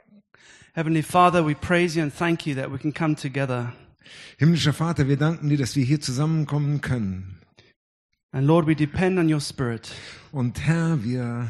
Heavenly Father, we praise you and thank you that we can come together. Himmlischer Vater, wir danken dir, dass wir hier zusammenkommen können. And Lord, we depend on your Spirit. Und Herr, wir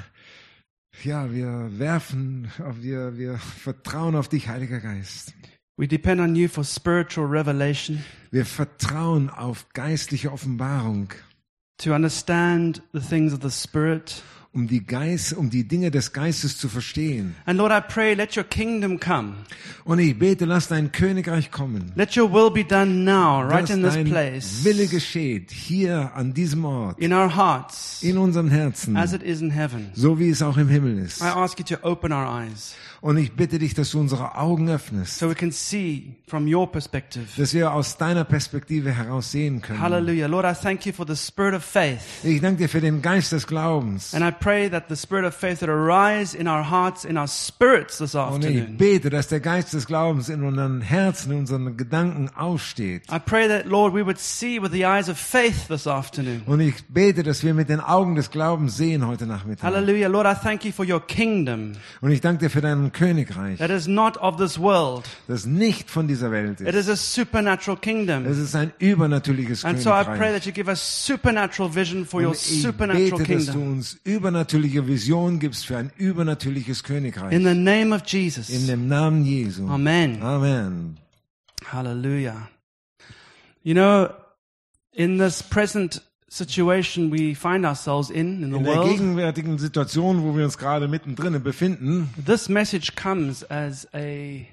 vertrauen auf dich, Heiliger Geist. We depend on you for spiritual revelation, Wir vertrauen auf geistliche Offenbarung, to understand the things of the Spirit. um die Dinge des Geistes zu verstehen. And Lord, I pray, let your kingdom come. Und ich bete, lass dein Königreich kommen. Let your will be done now, right Dass in this dein place, Wille geschieht, hier an diesem Ort, in our hearts, in unseren Herzen, as it is in heaven. so wie es auch im Himmel ist. I ask you to open our eyes Und ich bitte dich, dass du unsere Augen öffnest, so we can see from your perspective. dass wir aus deiner Perspektive heraus sehen können. Hallelujah. Lord, I thank you for the spirit of faith. Ich danke dir für den Geist des Glaubens. And I pray that the spirit of faith would arise in our hearts, in our spirits this Und ich afternoon. bete, dass der Geist des Glaubens in unseren Herzen, in unseren Gedanken aufsteht. I pray that, Lord, we would see with the eyes of faith this afternoon. Und ich bete, dass wir mit den Augen des Glaubens sehen heute Nachmittag. Hallelujah. Lord, I thank you for your kingdom Und ich danke dir für dein Königreich, that is not of this world. das nicht von dieser Welt It ist. is a supernatural kingdom. Es ist ein übernatürliches And so I pray Königreich. that you give us supernatural vision for your Und ich supernatural bete, dass du kingdom. uns übernatürliche Vision gibst für ein übernatürliches Königreich. In the name of In Jesus. dem Namen Jesu. Amen. Amen. Hallelujah. You know, in this present situation we find ourselves in the In der world, gegenwärtigen Situation, wo wir uns gerade mittendrin befinden, this message comes as a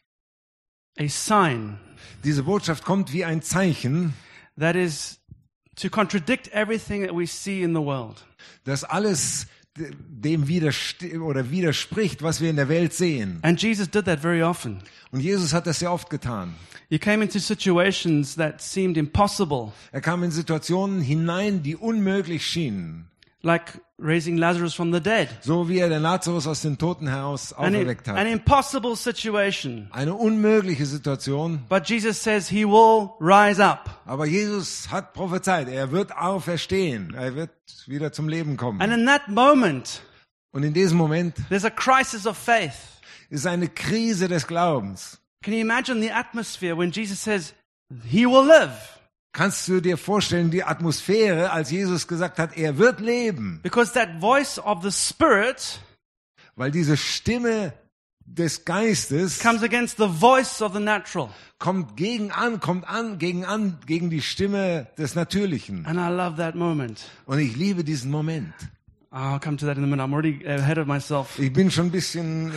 sign diese Botschaft kommt wie ein Zeichen, that is to contradict everything that we see in the world. dass alles dem widerspricht, was wir in der Welt sehen. And Jesus did that very often. Und Jesus hat das sehr oft getan. He came into situations that seemed impossible, Er kam in Situationen hinein, die unmöglich schienen. like raising Lazarus from the dead. So wie er den Lazarus aus den Toten heraus auferweckt An hat. impossible situation. Eine unmögliche Situation. But Jesus says he will rise up. Aber Jesus hat prophezeit, er wird auferstehen. Er wird wieder zum Leben kommen. And in that moment, Und in diesem Moment there's a crisis of faith. ist eine Krise des Glaubens. Can you imagine the atmosphere when Jesus says he will live? Kannst du dir vorstellen, die Atmosphäre, als Jesus gesagt hat, er wird leben? Because that voice of the Spirit Weil diese Stimme des Geistes comes against the voice of the natural. kommt gegen die Stimme des Natürlichen. And I love that moment. Und ich liebe diesen Moment. I'll come to that in a minute. I'm already ahead of myself. Ich bin schon ein bisschen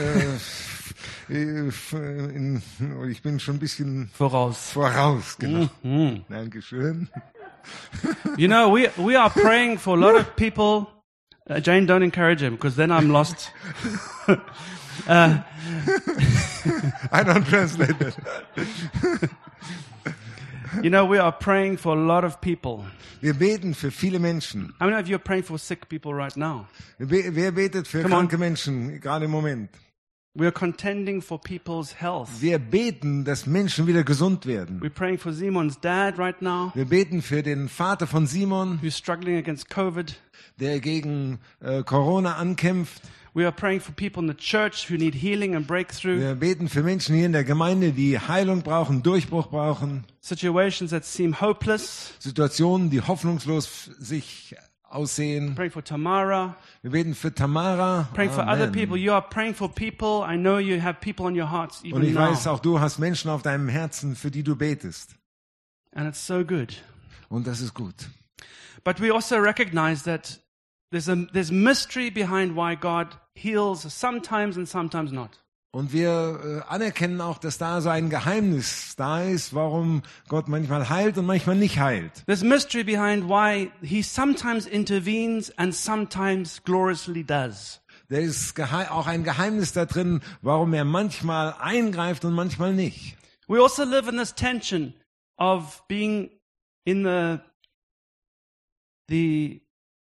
voraus, genau. Dankeschön. You know, we are praying for a lot of people. Jane, don't encourage him, because then I'm lost. I don't translate that. You know, we are praying for a lot of people. Wir beten für viele Menschen. How many of you are praying for sick people right now? Wer betet für Come on. kranke Menschen, gerade im Moment? We are contending for people's health. Wir beten, dass Menschen wieder gesund werden. We're praying for Simon's dad right now, Wir beten für den Vater von Simon, who's struggling against COVID. der gegen Corona ankämpft. We are praying for people in the church who need healing and breakthrough. Wir beten für Menschen hier in der Gemeinde, die Heilung brauchen, Durchbruch brauchen. Situations that seem hopeless. Situationen, die hoffnungslos sich aussehen. Praying for Tamara. Wir beten für Tamara. Praying for other Amen. people. You are praying for people. I know you have people on your hearts Und even ich now. weiß, auch du hast Menschen auf deinem Herzen, für die du betest. And it's so good. Und das ist gut. But we also recognize that there's mystery behind why God heals sometimes and sometimes not. Und wir anerkennen auch, dass da so ein Geheimnis da ist, warum Gott manchmal heilt und manchmal nicht heilt. There's mystery behind why he sometimes intervenes and sometimes gloriously does. Da ist auch ein Geheimnis da drin, warum er manchmal eingreift und manchmal nicht. We also live in this tension of being in the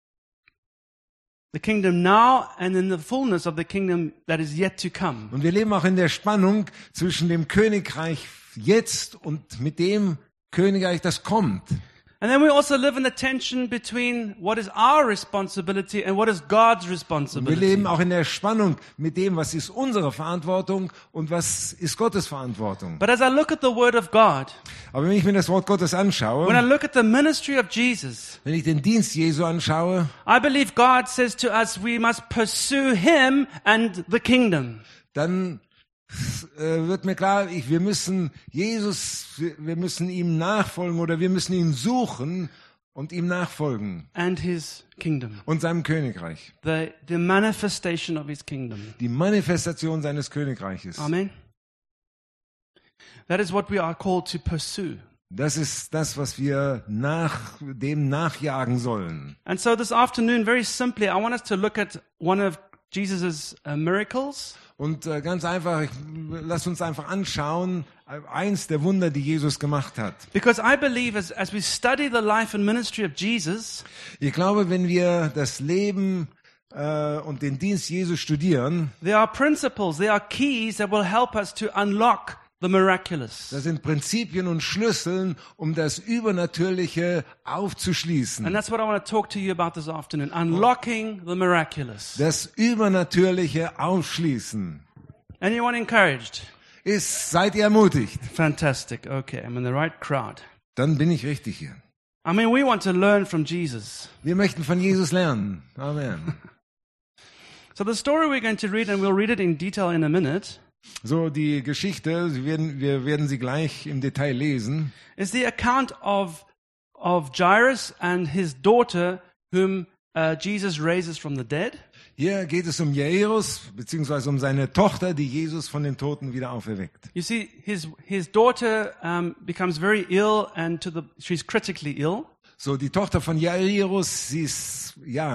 kingdom now and in the fullness of the kingdom that is yet to come. Und wir leben auch in der Spannung zwischen dem Königreich jetzt und mit dem Königreich, das kommt. And then we also live in the tension between what is our responsibility and what is God's Wir responsibility. leben auch in der Spannung mit dem, was ist unsere Verantwortung und was ist Gottes Verantwortung. But as I look at the Word of God, Aber wenn ich mir das Wort Gottes when I anschaue, look at the ministry of Jesus, wenn ich den Dienst Jesu anschaue, I believe God says to us we must pursue Him and the kingdom. dann wird mir klar, wir müssen Jesus, wir müssen ihm nachfolgen oder wir müssen ihn suchen und ihm nachfolgen And His kingdom. und seinem Königreich. The manifestation of His kingdom. Die Manifestation seines Königreiches. Amen. That is what we are called to pursue. Das ist das, was wir dem nachjagen sollen. And so this afternoon, very simply, I want us to look at one of Jesus' miracles. Und ganz einfach, lass uns einfach anschauen, eins der Wunder, die Jesus gemacht hat. Because I believe as we study the life and ministry of Jesus, Ich glaube, wenn wir das Leben und den Dienst Jesu studieren, there are principles, there are keys that will help us to unlock the miraculous. das sind Prinzipien und Schlüsseln, um das Übernatürliche aufzuschließen. And that's what I want to talk to you about this afternoon, unlocking the miraculous. Das Übernatürliche aufschließen. Anyone encouraged? Seid ihr ermutigt? Fantastic. Okay, I'm in the right crowd. Dann bin ich richtig hier. I mean, we want to learn from Jesus. Wir möchten von Jesus lernen. Amen. So the story we're going to read, and we'll read it in detail in a minute, So, die Geschichte, wir werden sie gleich im Detail lesen, is the account of Jairus and his daughter, whom Jesus raises from the dead. Hier geht es um Jairus, beziehungsweise um seine Tochter, die Jesus von den Toten wieder auferweckt. You see, his daughter becomes very ill, and she's critically ill. So, die Tochter von Jairus, sie ist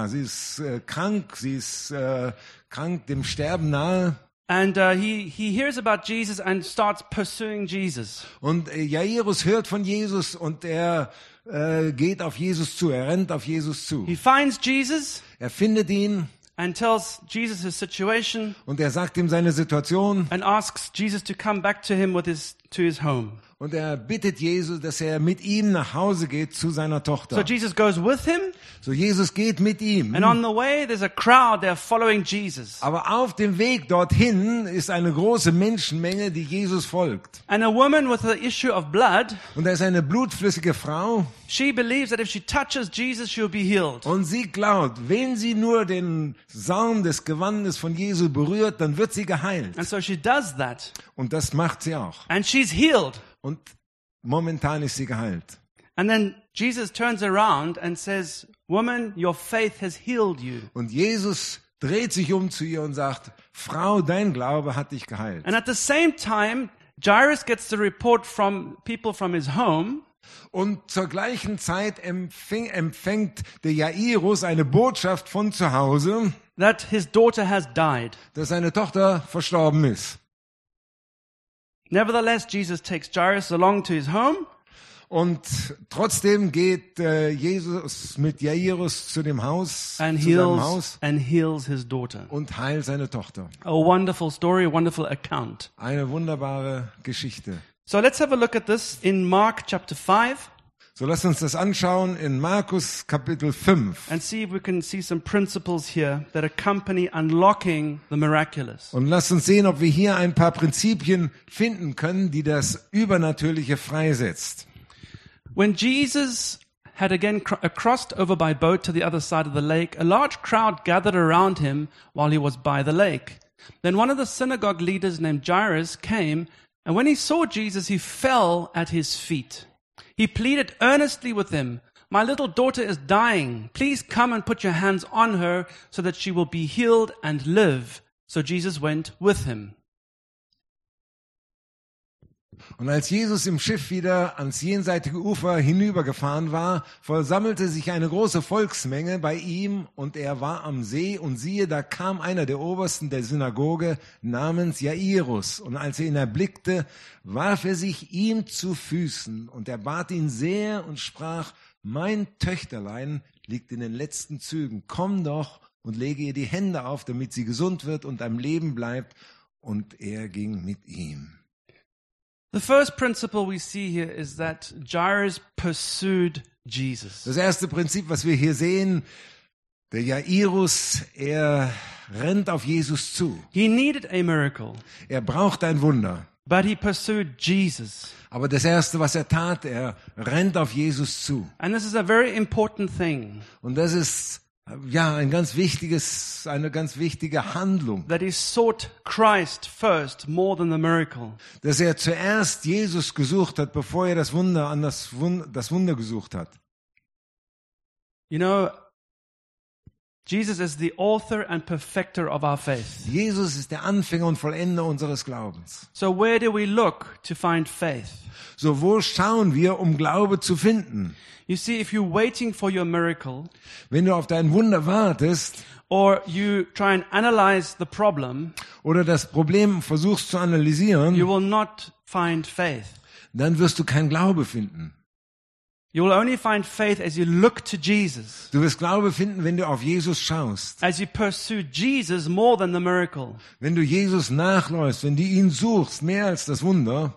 krank, sie ist krank, dem Sterben nahe. And he hears about Jesus and starts pursuing Jesus. Und Jairus hört von Jesus und er geht auf Jesus zu, er rennt auf Jesus zu. He finds Jesus Er findet ihn and tells Jesus his situation und er sagt ihm seine Situation and asks Jesus to come back to him to his home. und er bittet Jesus, dass er mit ihm nach Hause geht zu seiner Tochter. So Jesus goes with him, So, Jesus geht mit ihm. and on the way there's a crowd there following Jesus. Aber auf dem Weg dorthin ist eine große Menschenmenge, die Jesus folgt. And a woman with the issue of blood, Und da ist eine blutflüssige Frau she believes that if she touches Jesus, she'll be healed. und sie glaubt, wenn sie nur den Saum des Gewandes von Jesu berührt, dann wird sie geheilt. And so she does that, Und das macht sie auch. and she's healed. Und momentan ist sie geheilt. And then Jesus turns around and says, "Woman, your faith has healed you." Und Jesus dreht sich um zu ihr und sagt, Frau, dein Glaube hat dich geheilt. And at the same time, Jairus gets the report from people from his home Und zur gleichen Zeit empfängt der Jairus eine Botschaft von zu Hause, that his daughter has died. dass seine Tochter verstorben ist. Nevertheless, Jesus takes Jairus along to his home, Und trotzdem geht Jesus mit Jairus zu dem Haus, and zu seinem Haus heals his daughter. und heilt seine Tochter. A wonderful story, a wonderful account. Eine wunderbare Geschichte. So let's have a look at this in Mark chapter 5 So lasst uns das anschauen in Markus Kapitel 5. and see if we can see some principles here that accompany unlocking the miraculous. Und lasst uns sehen, ob wir hier ein paar Prinzipien finden können, die das Übernatürliche freisetzt. When Jesus had again crossed over by boat to the other side of the lake, a large crowd gathered around him while he was by the lake. Then one of the synagogue leaders named Jairus came, and when he saw Jesus, he fell at his feet. He pleaded earnestly with him, "My little daughter is dying. Please come and put your hands on her so that she will be healed and live." So Jesus went with him. Und als Jesus im Schiff wieder ans jenseitige Ufer hinübergefahren war, versammelte sich eine große Volksmenge bei ihm und er war am See und siehe, da kam einer der Obersten der Synagoge namens Jairus und als er ihn erblickte, warf er sich ihm zu Füßen und er bat ihn sehr und sprach, mein Töchterlein liegt in den letzten Zügen, komm doch und lege ihr die Hände auf, damit sie gesund wird und am Leben bleibt und er ging mit ihm. The first principle we see here is that Jairus pursued Jesus. Das erste Prinzip, was wir hier sehen, der Jairus, er rennt auf Jesus zu. He needed a miracle, Er braucht ein Wunder. but he pursued Jesus. Aber das erste, was er tat, er rennt auf Jesus zu. And this is a very important thing, Und das ist ja eine ganz wichtige Handlung, that he sought Christ first more than the miracle. dass er zuerst Jesus gesucht hat, bevor er das Wunder gesucht hat. You know, Jesus is the author and perfecter of our faith. Jesus ist der Anfänger und Vollender unseres Glaubens. So where do we look to find faith? So, wo schauen wir, um Glaube zu finden? You see, if you're waiting for your miracle, Wenn du auf dein Wunder wartest or you try and analyze the problem, oder das Problem versuchst zu analysieren, you will not find faith. dann wirst du keinen Glaube finden. You will only find faith as you look to Jesus, Du wirst Glaube finden, wenn du auf Jesus schaust. as you pursue Jesus more than the miracle. Wenn du Jesus nachläufst, wenn du ihn suchst, mehr als das Wunder.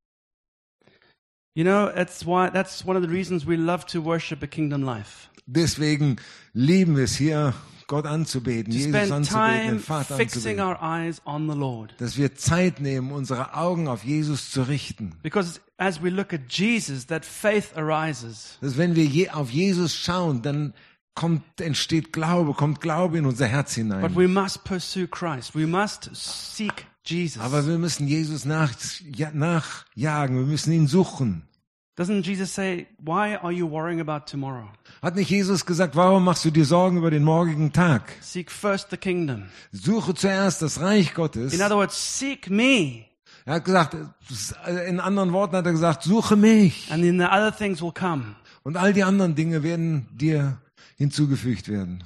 You know, that's one of the reasons we love to worship a kingdom life. Deswegen lieben wir es hier, Gott anzubeten, To Jesus spend anzubeten, time den Vater fixing anzubeten. our eyes on the Lord. Dass wir Zeit nehmen, unsere Augen auf Jesus zu richten. Because as we look at Jesus, that faith arises. Dass wenn wir auf Jesus schauen, dann entsteht Glaube, kommt Glaube in unser Herz But hinein. we must pursue Christ. We must seek Jesus. Aber wir müssen Jesus nachjagen, wir müssen ihn suchen. Doesn't Jesus say, why are you worrying about tomorrow? Hat nicht Jesus gesagt, warum machst du dir Sorgen über den morgigen Tag? Seek first the kingdom. Suche zuerst das Reich Gottes. In other words, seek me, Er hat gesagt, in anderen Worten hat er gesagt, suche mich. and then the other things will come. Und all die anderen Dinge werden dir hinzugefügt werden.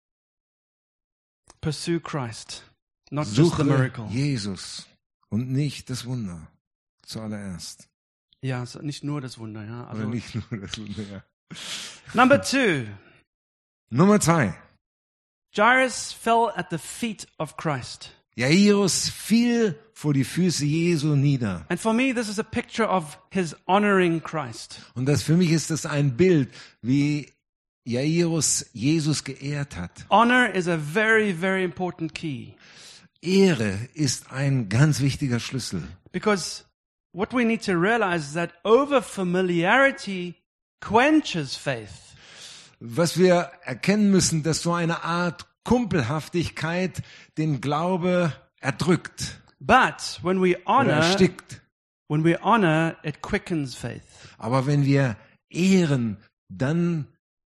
Pursue Christ, not just the Suche miracle. Jesus und nicht das Wunder zuallererst. Ja, so nicht nur das Wunder. Ja. Oder Also, nicht nur das Wunder, ja. number 2, Nummer 2. Jairus fell at the feet of Christ. Jairus fiel vor die Füße Jesu nieder. And for me, this is a picture of his honoring Christ. Und das für mich ist das ein Bild, wie Jairus Jesus geehrt hat. Honor is a very, very important key. Ehre ist ein ganz wichtiger Schlüssel. Because what we need to realize is that over familiarity quenches faith. Was wir erkennen müssen, dass so eine Art Kumpelhaftigkeit den Glaube erdrückt But when we oder erstickt. honor, it quickens faith. Aber wenn wir ehren, dann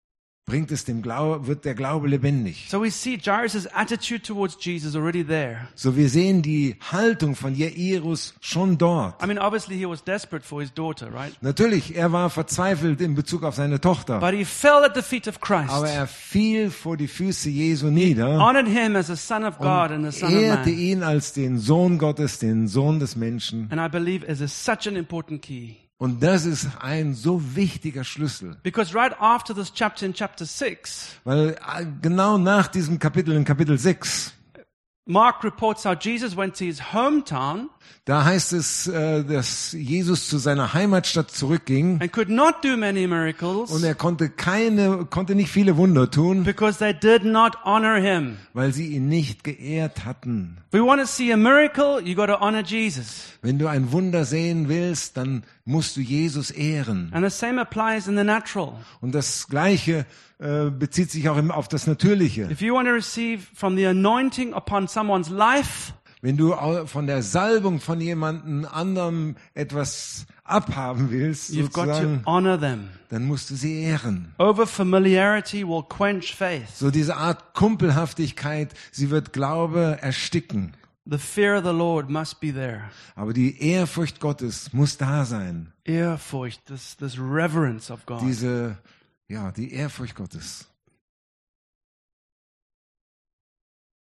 wird der Glaube lebendig. So we see Jairus' attitude towards Jesus already there. So, wir sehen die Haltung von Jairus schon dort. I mean, obviously he was desperate for his daughter, right? Natürlich, er war verzweifelt in Bezug auf seine Tochter. But he fell at the feet of Christ. Aber er fiel vor die Füße Jesu nieder Honored him as a son of God and a und son of ehrte man. ihn als den Sohn Gottes, den Sohn des Menschen. And I believe is such an important key. Und das ist ein so wichtiger Schlüssel. Because right after this chapter, in chapter 6, Weil genau nach diesem Kapitel, in Kapitel 6, Mark reports how Jesus went to his hometown da heißt es, dass Jesus zu seiner Heimatstadt zurückging and could not do many miracles und er konnte nicht viele Wunder tun, because they did not honor him. weil sie ihn nicht geehrt hatten. If we want to see a miracle, you got to honor Jesus. Wenn du ein Wunder sehen willst, dann musst du Jesus ehren. And the same applies in the natural. Und das Gleiche bezieht sich auch auf das Natürliche. If you want to receive from the anointing upon someone's life, Wenn du von der Salbung von jemandem anderem etwas abhaben willst, you've got to sozusagen, honor them. dann musst du sie ehren. Over familiarity will quench faith. So diese Art Kumpelhaftigkeit, sie wird Glaube ersticken. The fear of the Lord must be there. Aber die Ehrfurcht Gottes muss da sein. Ehrfurcht, this reverence of God. Die Ehrfurcht Gottes.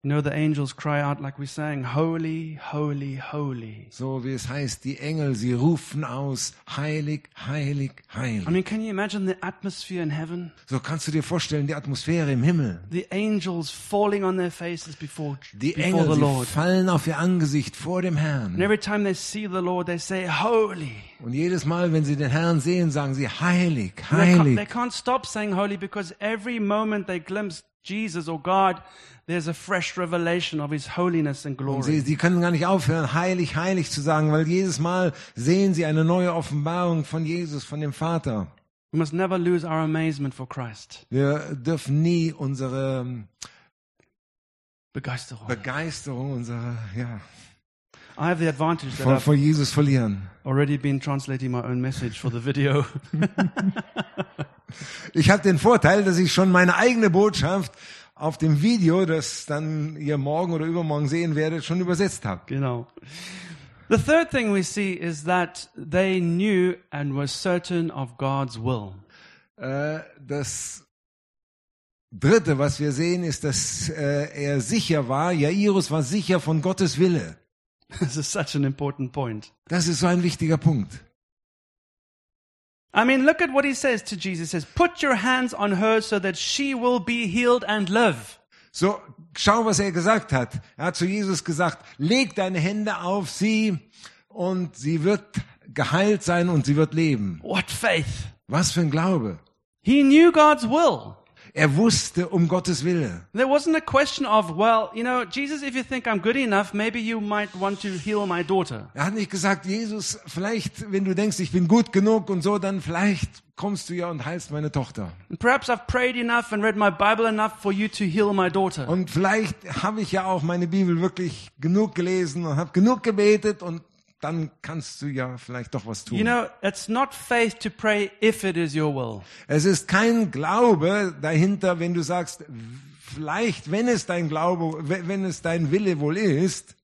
You know, the angels cry out like we sang, holy, holy, holy. So wie es heißt, die Engel, sie rufen aus, heilig, heilig, I heilig. mean, can you imagine the atmosphere in heaven? So kannst du dir vorstellen, die Atmosphäre im Himmel. The angels falling on their faces before Die the Engel, sie Lord. fallen auf ihr Angesicht vor dem And Herrn. every time they see the Lord, they say, holy. Und jedes Mal, wenn sie den Herrn sehen, sagen sie, heilig, And they heilig. can't stop saying holy because every moment they glimpse Jesus or God, there's a fresh revelation of His holiness and Und glory. sie können gar nicht aufhören, heilig, heilig zu sagen, weil jedes Mal sehen sie eine neue Offenbarung von Jesus, von dem Vater. We must never lose our amazement for Christ. Wir dürfen nie unsere Begeisterung. Begeisterung, unsere, ja, I have the advantage that I've vor Jesus verlieren. already been translating my own message for the video. Ich habe den Vorteil, dass ich schon meine eigene Botschaft auf dem Video, das dann ihr morgen oder übermorgen sehen werdet, schon übersetzt habe. Genau. The third thing we see is that they knew and were certain of God's will. Das Dritte, was wir sehen, ist, dass er sicher war, Jairus war sicher von Gottes Wille. This is such an important point. Das ist so ein wichtiger Punkt. I mean, look at what he says to Jesus. He says, put your hands on her so that she will be healed and live. So, schau, was er gesagt hat. Er hat zu Jesus gesagt, leg deine Hände auf sie und sie wird geheilt sein und sie wird leben. What faith? Was für ein Glaube. He knew God's will. Er wusste um Gottes Wille. There wasn't a question of, well, you know, Jesus, if you think I'm good enough, maybe you might want to heal my daughter. Er hat nicht gesagt, Jesus, vielleicht, wenn du denkst, ich bin gut genug und so, dann vielleicht kommst du ja und heilst meine Tochter. And perhaps I've prayed enough and read my Bible enough for you to heal my daughter. Und vielleicht habe ich ja auch meine Bibel wirklich genug gelesen und habe genug gebetet und dann kannst du ja vielleicht doch was tun. You know, it's not faith to pray if it is your will. Es ist kein Glaube dahinter, wenn du sagst, vielleicht, wenn es dein Glaube, wenn es dein Wille wohl ist.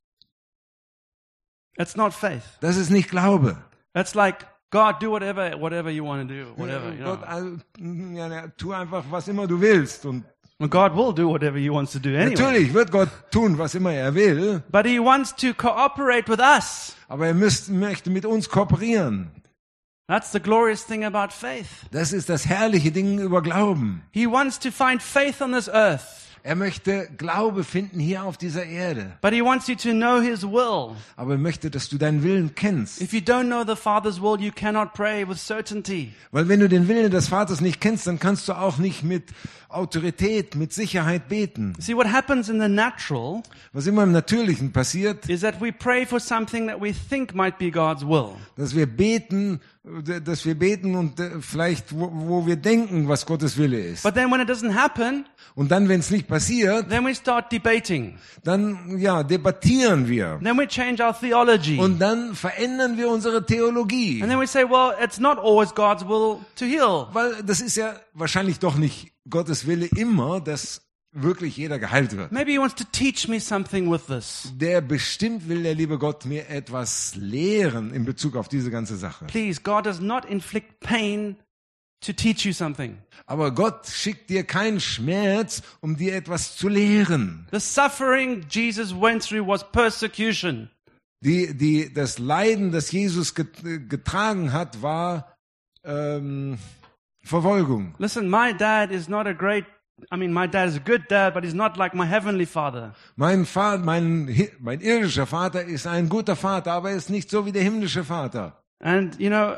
It's not faith. Das ist nicht Glaube. It's like, God, do whatever you want to do, whatever. You Gott, know. tu einfach, was immer du willst. Und Well, God will do whatever He wants to do anyway. natürlich wird Gott tun, was immer er will, But He wants to cooperate with us. aber er möchte mit uns kooperieren. That's the glorious thing about faith. Das ist das herrliche Ding über Glauben. He wants to find faith on this earth. Er möchte Glaube finden hier auf dieser Erde. But He wants you to know His will. Aber er möchte, dass du deinen Willen kennst. If you don't know the Father's will, you cannot pray with certainty. Weil wenn du den Willen des Vaters nicht kennst, dann kannst du auch nicht mit Autorität, mit Sicherheit beten. See, what happens in the natural Was immer im Natürlichen passiert, is that we pray for something that we think might be God's will. dass wir beten und vielleicht, wo wir denken, was Gottes Wille ist. But then when it doesn't happen, Und dann, wenn es nicht passiert, then we start debating. dann, ja, debattieren wir. Then we change our theology. Und dann verändern wir unsere Theologie. And then we say, well, it's not always God's will to heal. Weil das ist ja wahrscheinlich doch nicht Gottes Wille immer, dass wirklich jeder geheilt wird. Maybe He wants to teach me something with this. Der bestimmt will der liebe Gott mir etwas lehren in Bezug auf diese ganze Sache. Please, God does not inflict pain to teach you something. Aber Gott schickt dir keinen Schmerz, um dir etwas zu lehren. The suffering Jesus went through was persecution. Das Leiden, das Jesus getragen hat, war Verfolgung. Listen, my dad is not a great, my dad is a good dad, but he's not like my heavenly father. Mein irdischer Vater ist ein guter Vater, aber er ist nicht so wie der himmlische Vater. And, you know,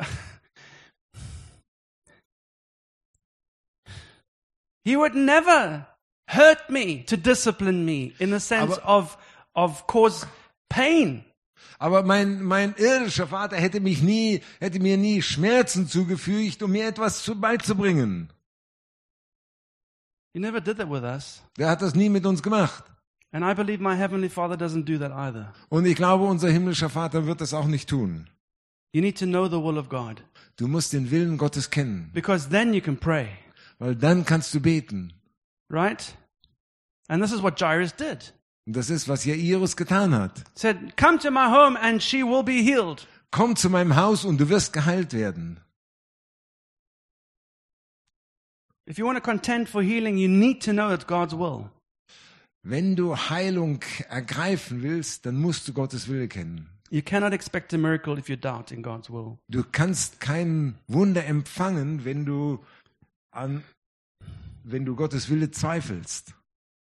He would never hurt me to discipline me in the sense of cause pain. Aber mein irdischer Vater hätte mir nie Schmerzen zugefügt, um mir etwas beizubringen. He never did that with us. Der hat das nie mit uns gemacht. And I believe my heavenly Father doesn't do that either. Und ich glaube, unser himmlischer Vater wird das auch nicht tun. You need to know the will of God. Du musst den Willen Gottes kennen, Because then you can pray. weil dann kannst du beten. Right? And this is what Jairus did. Und das ist, was Jairus getan hat. Said, come to my home and she will be healed. Komm zu meinem Haus und du wirst geheilt werden. If you want to contend for healing, you need to know it's God's will. wenn du Heilung ergreifen willst, dann musst du Gottes Wille kennen. You cannot expect a miracle if you doubt in God's will. Du kannst kein Wunder empfangen, wenn du Gottes Wille zweifelst.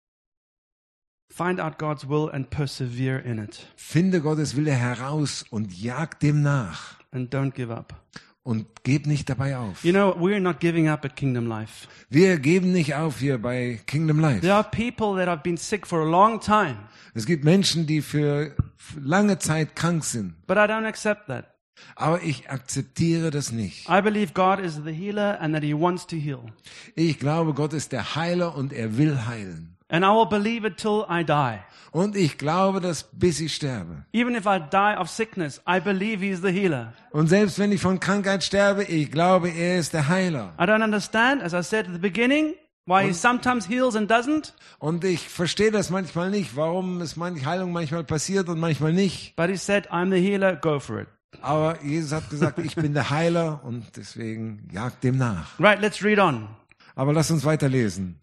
Find out God's will and persevere in it. Finde Gottes Wille heraus und jag dem nach. And don't give up. Und gib nicht dabei auf. You know, we're not giving up at Kingdom Life. Wir geben nicht auf hier bei Kingdom Life. There are people that have been sick for a long time, Es gibt Menschen, die für lange Zeit krank sind. but I don't accept that. Aber ich akzeptiere das nicht. I believe God is the healer and that He wants to heal. Ich glaube, Gott ist der Heiler und er will heilen. And I will believe it till I die. Und ich glaube das, bis ich sterbe. Even if I die of sickness, I believe He's the healer. Und selbst wenn ich von Krankheit sterbe, ich glaube, er ist der Heiler. I don't understand, as I said at the beginning, why He sometimes heals and doesn't. Und ich verstehe das manchmal nicht, warum es Heilung manchmal passiert und manchmal nicht. But He said, I'm the healer, go for it. Aber Jesus hat gesagt, ich bin der Heiler und deswegen jagt dem nach. Right, let's read on. Aber lass uns weiterlesen.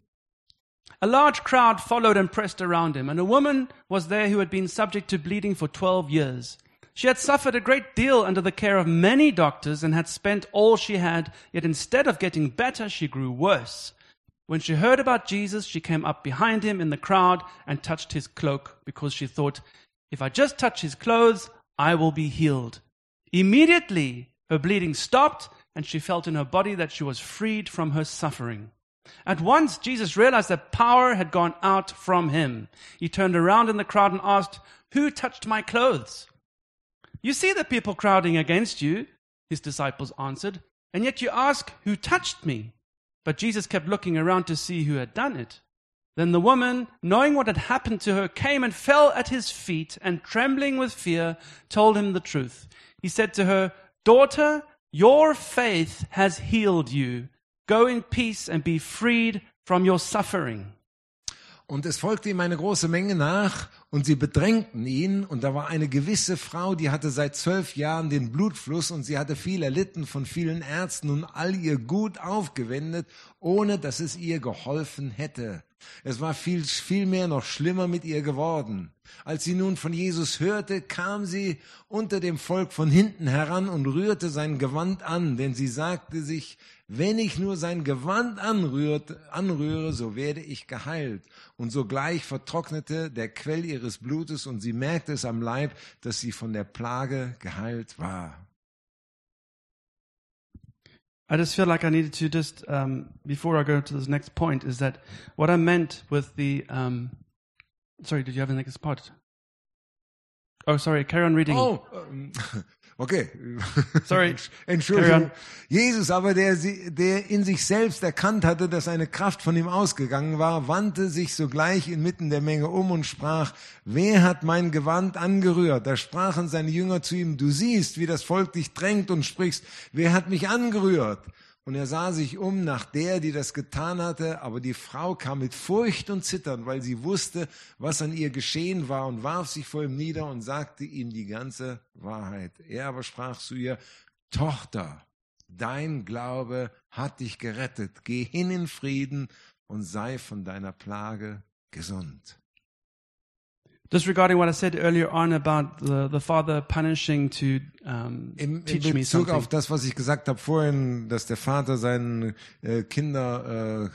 A large crowd followed and pressed around him, and a woman was there who had been subject to bleeding for 12 years. She had suffered a great deal under the care of many doctors and had spent all she had, yet instead of getting better, she grew worse. When she heard about Jesus, she came up behind him in the crowd and touched his cloak, because she thought, if I just touch his clothes, I will be healed. Immediately, her bleeding stopped, and she felt in her body that she was freed from her suffering. At once, Jesus realized that power had gone out from him. He turned around in the crowd and asked, "Who touched my clothes?" "You see the people crowding against you," his disciples answered, "and yet you ask, 'Who touched me?'" But Jesus kept looking around to see who had done it. Then the woman, knowing what had happened to her, came and fell at his feet and, trembling with fear, told him the truth. He said to her, "Daughter, your faith has healed you. Go in peace and be freed from your suffering." Und es folgte ihm eine große Menge nach und sie bedrängten ihn. Und da war eine gewisse Frau, die hatte seit 12 Jahren den Blutfluss und sie hatte viel erlitten von vielen Ärzten und all ihr Gut aufgewendet, ohne dass es ihr geholfen hätte. Es war viel mehr noch schlimmer mit ihr geworden. Als sie nun von Jesus hörte, kam sie unter dem Volk von hinten heran und rührte sein Gewand an, denn sie sagte sich, wenn ich nur sein Gewand anrühre, so werde ich geheilt. Und sogleich vertrocknete der Quell ihres Blutes und sie merkte es am Leib, dass sie von der Plage geheilt war. I just feel like I needed to just, before I go to this next point, is that what I meant with the, sorry, did you have the next part? Oh, sorry, carry on reading. Oh, okay. Sorry. Entschuldigung. Jesus aber, der in sich selbst erkannt hatte, dass eine Kraft von ihm ausgegangen war, wandte sich sogleich inmitten der Menge um und sprach, wer hat mein Gewand angerührt? Da sprachen seine Jünger zu ihm, du siehst, wie das Volk dich drängt und sprichst, wer hat mich angerührt? Und er sah sich um nach der, die das getan hatte, aber die Frau kam mit Furcht und Zittern, weil sie wusste, was an ihr geschehen war und warf sich vor ihm nieder und sagte ihm die ganze Wahrheit. Er aber sprach zu ihr, Tochter, dein Glaube hat dich gerettet. Geh hin in Frieden und sei von deiner Plage gesund. Just regarding what I said earlier on about the father punishing to In teach me Bezug something. auf das, was ich gesagt habe vorhin, dass der Vater seinen Kinder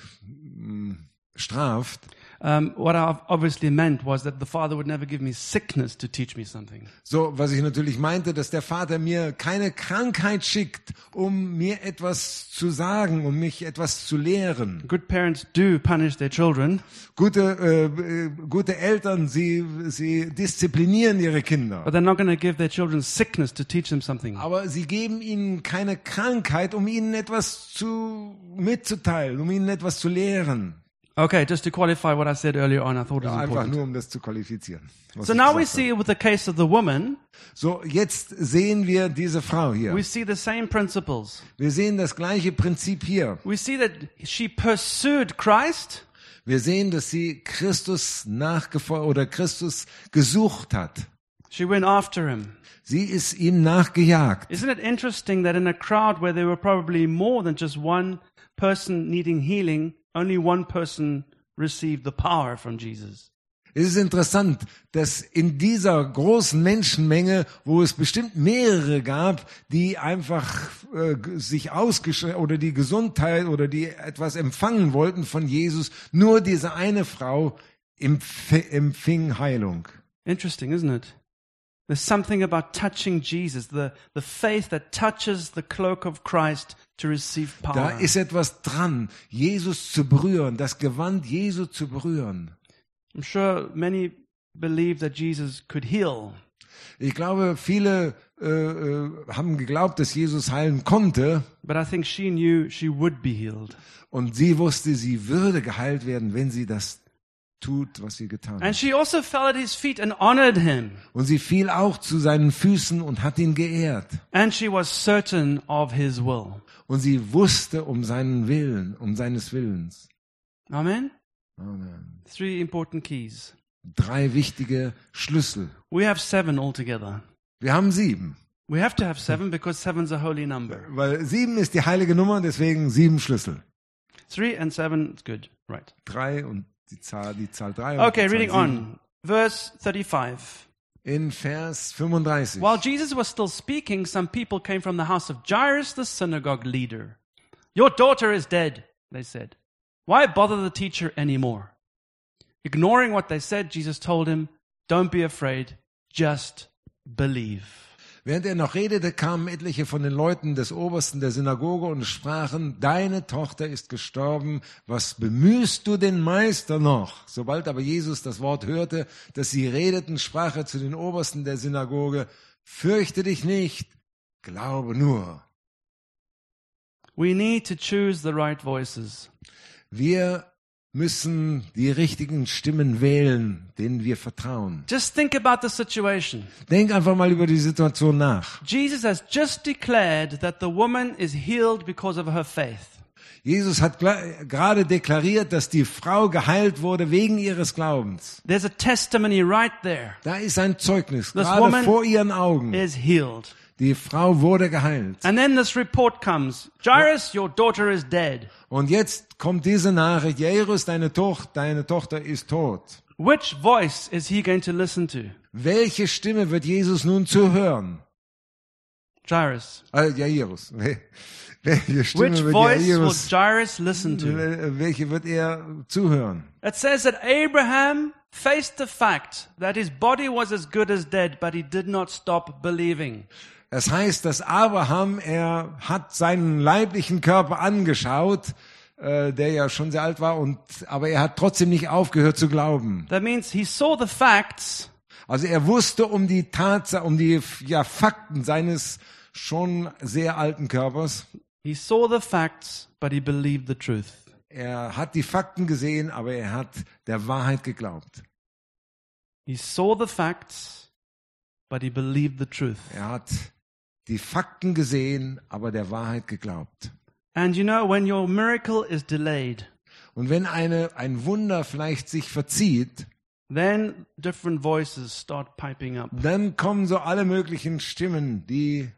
straft. What I obviously meant was that the father would never give me sickness to teach me something. So, was ich natürlich meinte, dass der Vater mir keine Krankheit schickt, um mir etwas zu sagen, um mich etwas zu lehren. Good parents do punish their children, Gute Eltern, sie disziplinieren ihre Kinder. but they're not going to give their children sickness to teach them something. Aber sie geben ihnen keine Krankheit, um ihnen etwas mitzuteilen, um ihnen etwas zu lehren. Okay, just to qualify what I said earlier on, I thought it was Einfach important. nur, um das zu qualifizieren. was So ich now we gesagt habe. see with the case of the woman, So, jetzt sehen wir diese Frau hier. we see the same principles. Wir sehen das gleiche Prinzip hier. We see that she pursued Christ, Wir sehen, dass sie Christus Christus gesucht hat. she went after him. Sie ist ihm nachgejagt. Isn't it interesting that in a crowd where there were probably more than just one person needing healing, only one person received the power from Jesus? Es ist interessant, dass in dieser großen Menschenmenge, wo es bestimmt mehrere gab, die einfach sich oder die Gesundheit oder die etwas empfangen wollten von Jesus, nur diese eine Frau empfing Heilung. Interesting, isn't it? There's something about touching Jesus, the faith that touches the cloak of Christ to receive Da power. ist etwas dran, Jesus zu berühren, das Gewand Jesu zu berühren. I'm sure many believe that Jesus could heal. Ich glaube, viele haben geglaubt, dass Jesus heilen konnte, But I think she knew she would be healed. und sie wusste, sie würde geheilt werden, wenn sie das tut, was sie getan And hat. she also fell at his feet and honored him. Und sie fiel auch zu seinen Füßen und hat ihn geehrt. And she was certain of his will. Und sie wusste um seinen Willen, um seines Willens. Amen? Amen. 3 important keys. 3 wichtige Schlüssel. We have 7 altogether. Wir haben 7. We have to have 7 because 7's a holy number. Weil 7 ist die heilige Nummer, deswegen 7 Schlüssel. 3 and 7 is good. Right. 3 und die Zahl 3. Und Okay, die Zahl reading 7. on. Verse 35. In Vers 35. While Jesus was still speaking, some people came from the house of Jairus, the synagogue leader. Your daughter is dead, they said. Why bother the teacher anymore? Ignoring what they said, Jesus told him, don't be afraid, just believe. Während er noch redete, kamen etliche von den Leuten des Obersten der Synagoge und sprachen, deine Tochter ist gestorben, was bemühst du den Meister noch? Sobald aber Jesus das Wort hörte, dass sie redeten, sprach er zu den Obersten der Synagoge, fürchte dich nicht, glaube nur. We need to choose the right voices. Wir müssen die richtigen Stimmen wählen, denen wir vertrauen. Just think about the situation. Denk einfach mal über die Situation nach. Jesus has just declared that the woman is healed because of her faith. Jesus hat gerade deklariert, dass die Frau geheilt wurde wegen ihres Glaubens. There's a testimony right there. Da ist ein Zeugnis, This gerade woman vor ihren Augen. Is healed. Die Frau wurde geheilt. And then this report comes. Jairus, your daughter is dead. Und jetzt kommt diese Nachricht, Jairus, deine Tochter ist tot. Which voice is he going to listen to? Welche Stimme wird Jesus nun zuhören? Jairus. Jairus. Welche Stimme Which wird voice will Jairus, Jairus listen to? welche wird er zuhören? It says that Abraham faced the fact that his body was as good as dead, but he did not stop believing. Es heißt, dass Abraham, er hat seinen leiblichen Körper angeschaut, der ja schon sehr alt war, aber er hat trotzdem nicht aufgehört zu glauben. That means he saw the facts, Also er wusste um die Tatsache, um die Fakten seines schon sehr alten Körpers. he saw the facts, but he believed the truth. Er hat die Fakten gesehen, aber er hat der Wahrheit geglaubt. He saw the facts, but he believed the truth. Er hat die Fakten gesehen, aber der Wahrheit geglaubt. And you know, when your miracle is delayed, Und wenn ein Wunder vielleicht sich verzieht, then different voices start piping up. dann kommen so alle möglichen Stimmen, die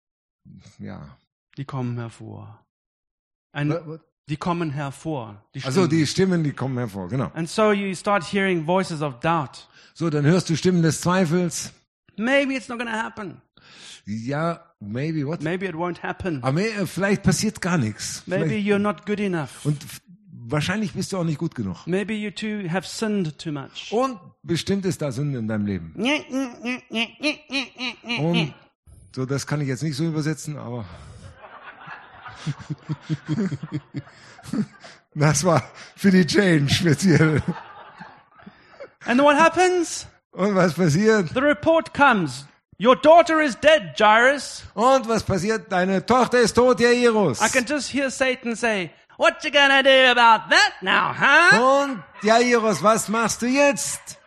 Die kommen hervor. And die kommen hervor. Die Also Stimmen. die Stimmen, die kommen hervor, genau. And so you start hearing voices of doubt. So, dann hörst du Stimmen des Zweifels. Maybe it's not going to happen. Ja, maybe what? Maybe it won't happen. Aber vielleicht passiert gar nichts. Maybe Vielleicht, you're not good enough. und wahrscheinlich bist du auch nicht gut genug. Maybe you too have sinned too much. Und bestimmt ist da Sünde in deinem Leben. Und so, das kann ich jetzt nicht so übersetzen, aber das war für die Jane speziell. And what happens? Und was passiert? The report comes. Your daughter is dead, Jairus. Und was passiert? Deine Tochter ist tot, Jairus. I can just hear Satan say, what you gonna do about that now, huh? Und Jairus, was machst du jetzt?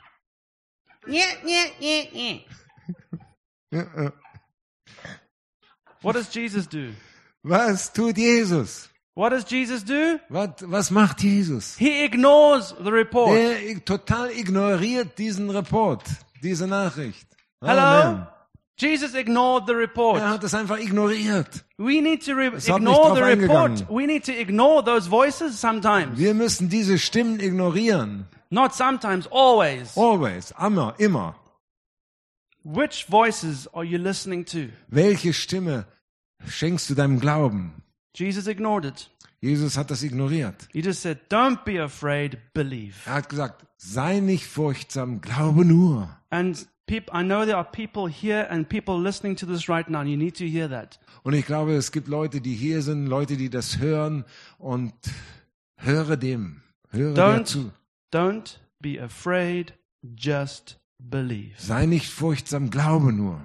What does Jesus do? Was tut Jesus? What does Jesus do? Was macht Jesus? He ignores the report. Der total ignoriert diesen Report, diese Nachricht. Hello? Amen. Jesus ignored the report. Er hat es einfach ignoriert. We need to Es hat nicht ignore drauf the report. eingegangen. We need to ignore those voices sometimes. Wir müssen diese Stimmen ignorieren. Not sometimes, always. Always, immer. Which voices are you listening to? Welche Stimme schenkst du deinem Glauben? Jesus ignored it. Jesus hat das ignoriert. He just said, don't be afraid, believe. Er hat gesagt, sei nicht furchtsam, glaube nur. And I know there are people here and people listening to this right now. And you need to hear that. Und ich glaube, es gibt Leute, die hier sind, Leute, die das hören und höre der zu. Don't be afraid, just believe. Sei nicht furchtsam, glaube nur.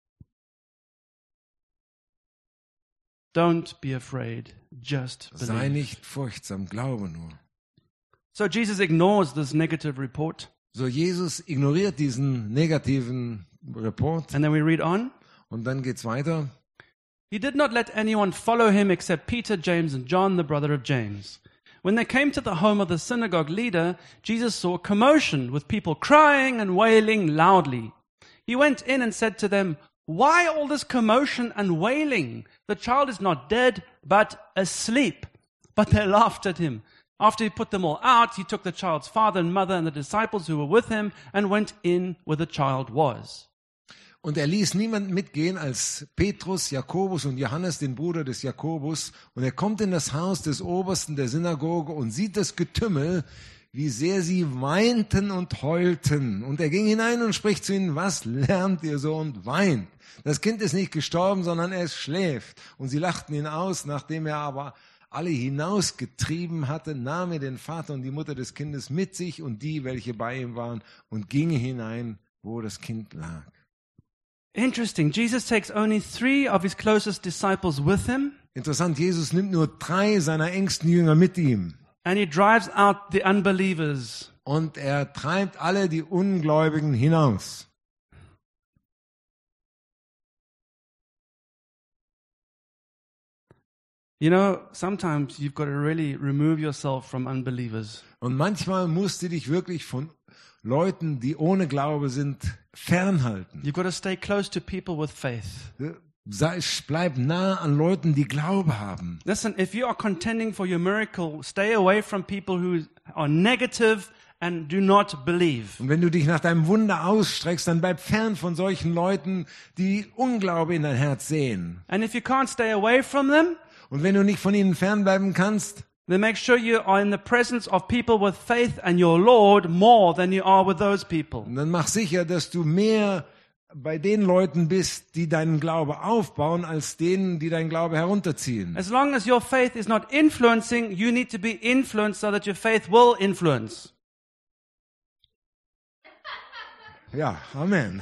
Don't be afraid, just Sei believe. nicht furchtsam, glaube nur. So Jesus ignores this negative report. So, Jesus ignoriert diesen negativen Report And then we read on. und dann geht's weiter. He did not let anyone follow him except Peter, James, and John, the brother of James. When they came to the home of the synagogue leader, Jesus saw a commotion with people crying and wailing loudly. He went in and said to them, "Why all this commotion and wailing? The child is not dead, but asleep." But they laughed at him. After he put them all out, he took the child's father and mother and the disciples who were with him and went in where the child was. Und er ließ niemanden mitgehen als Petrus, Jakobus und Johannes, den Bruder des Jakobus. Und er kommt in das Haus des Obersten der Synagoge und sieht das Getümmel, wie sehr sie weinten und heulten. Und er ging hinein und spricht zu ihnen, was lernt ihr so und weint? Das Kind ist nicht gestorben, sondern es schläft. Und sie lachten ihn aus, nachdem er aber alle hinausgetrieben hatte, nahm er den Vater und die Mutter des Kindes mit sich und die, welche bei ihm waren, und ging hinein, wo das Kind lag. Interesting. Jesus takes only 3 of his closest disciples with him, Interessant, Jesus nimmt nur 3 seiner engsten Jünger mit ihm. and he drives out the unbelievers. Und er treibt alle die Ungläubigen hinaus. You know, sometimes you've got to really remove yourself from unbelievers. Und manchmal musst du dich wirklich von Leuten, die ohne Glaube sind, fernhalten. You've got to stay close to people with faith. Bleib nah an Leuten, die Glaube haben. Listen, if you are contending for your miracle, stay away from people who are negative and do not believe. Und wenn du dich nach deinem Wunder ausstreckst, dann bleib fern von solchen Leuten, die Unglaube in dein Herz sehen. And if you can't stay away from them, Und wenn du nicht von ihnen fernbleiben kannst, then make sure you are in the presence of people with faith and your Lord more than you are with those people. dann mach sicher, dass du mehr bei den Leuten bist, die deinen Glaube aufbauen, als denen, die deinen Glaube herunterziehen. As long as your faith is not influencing, you need to be influenced so that your faith will influence. Ja, Amen.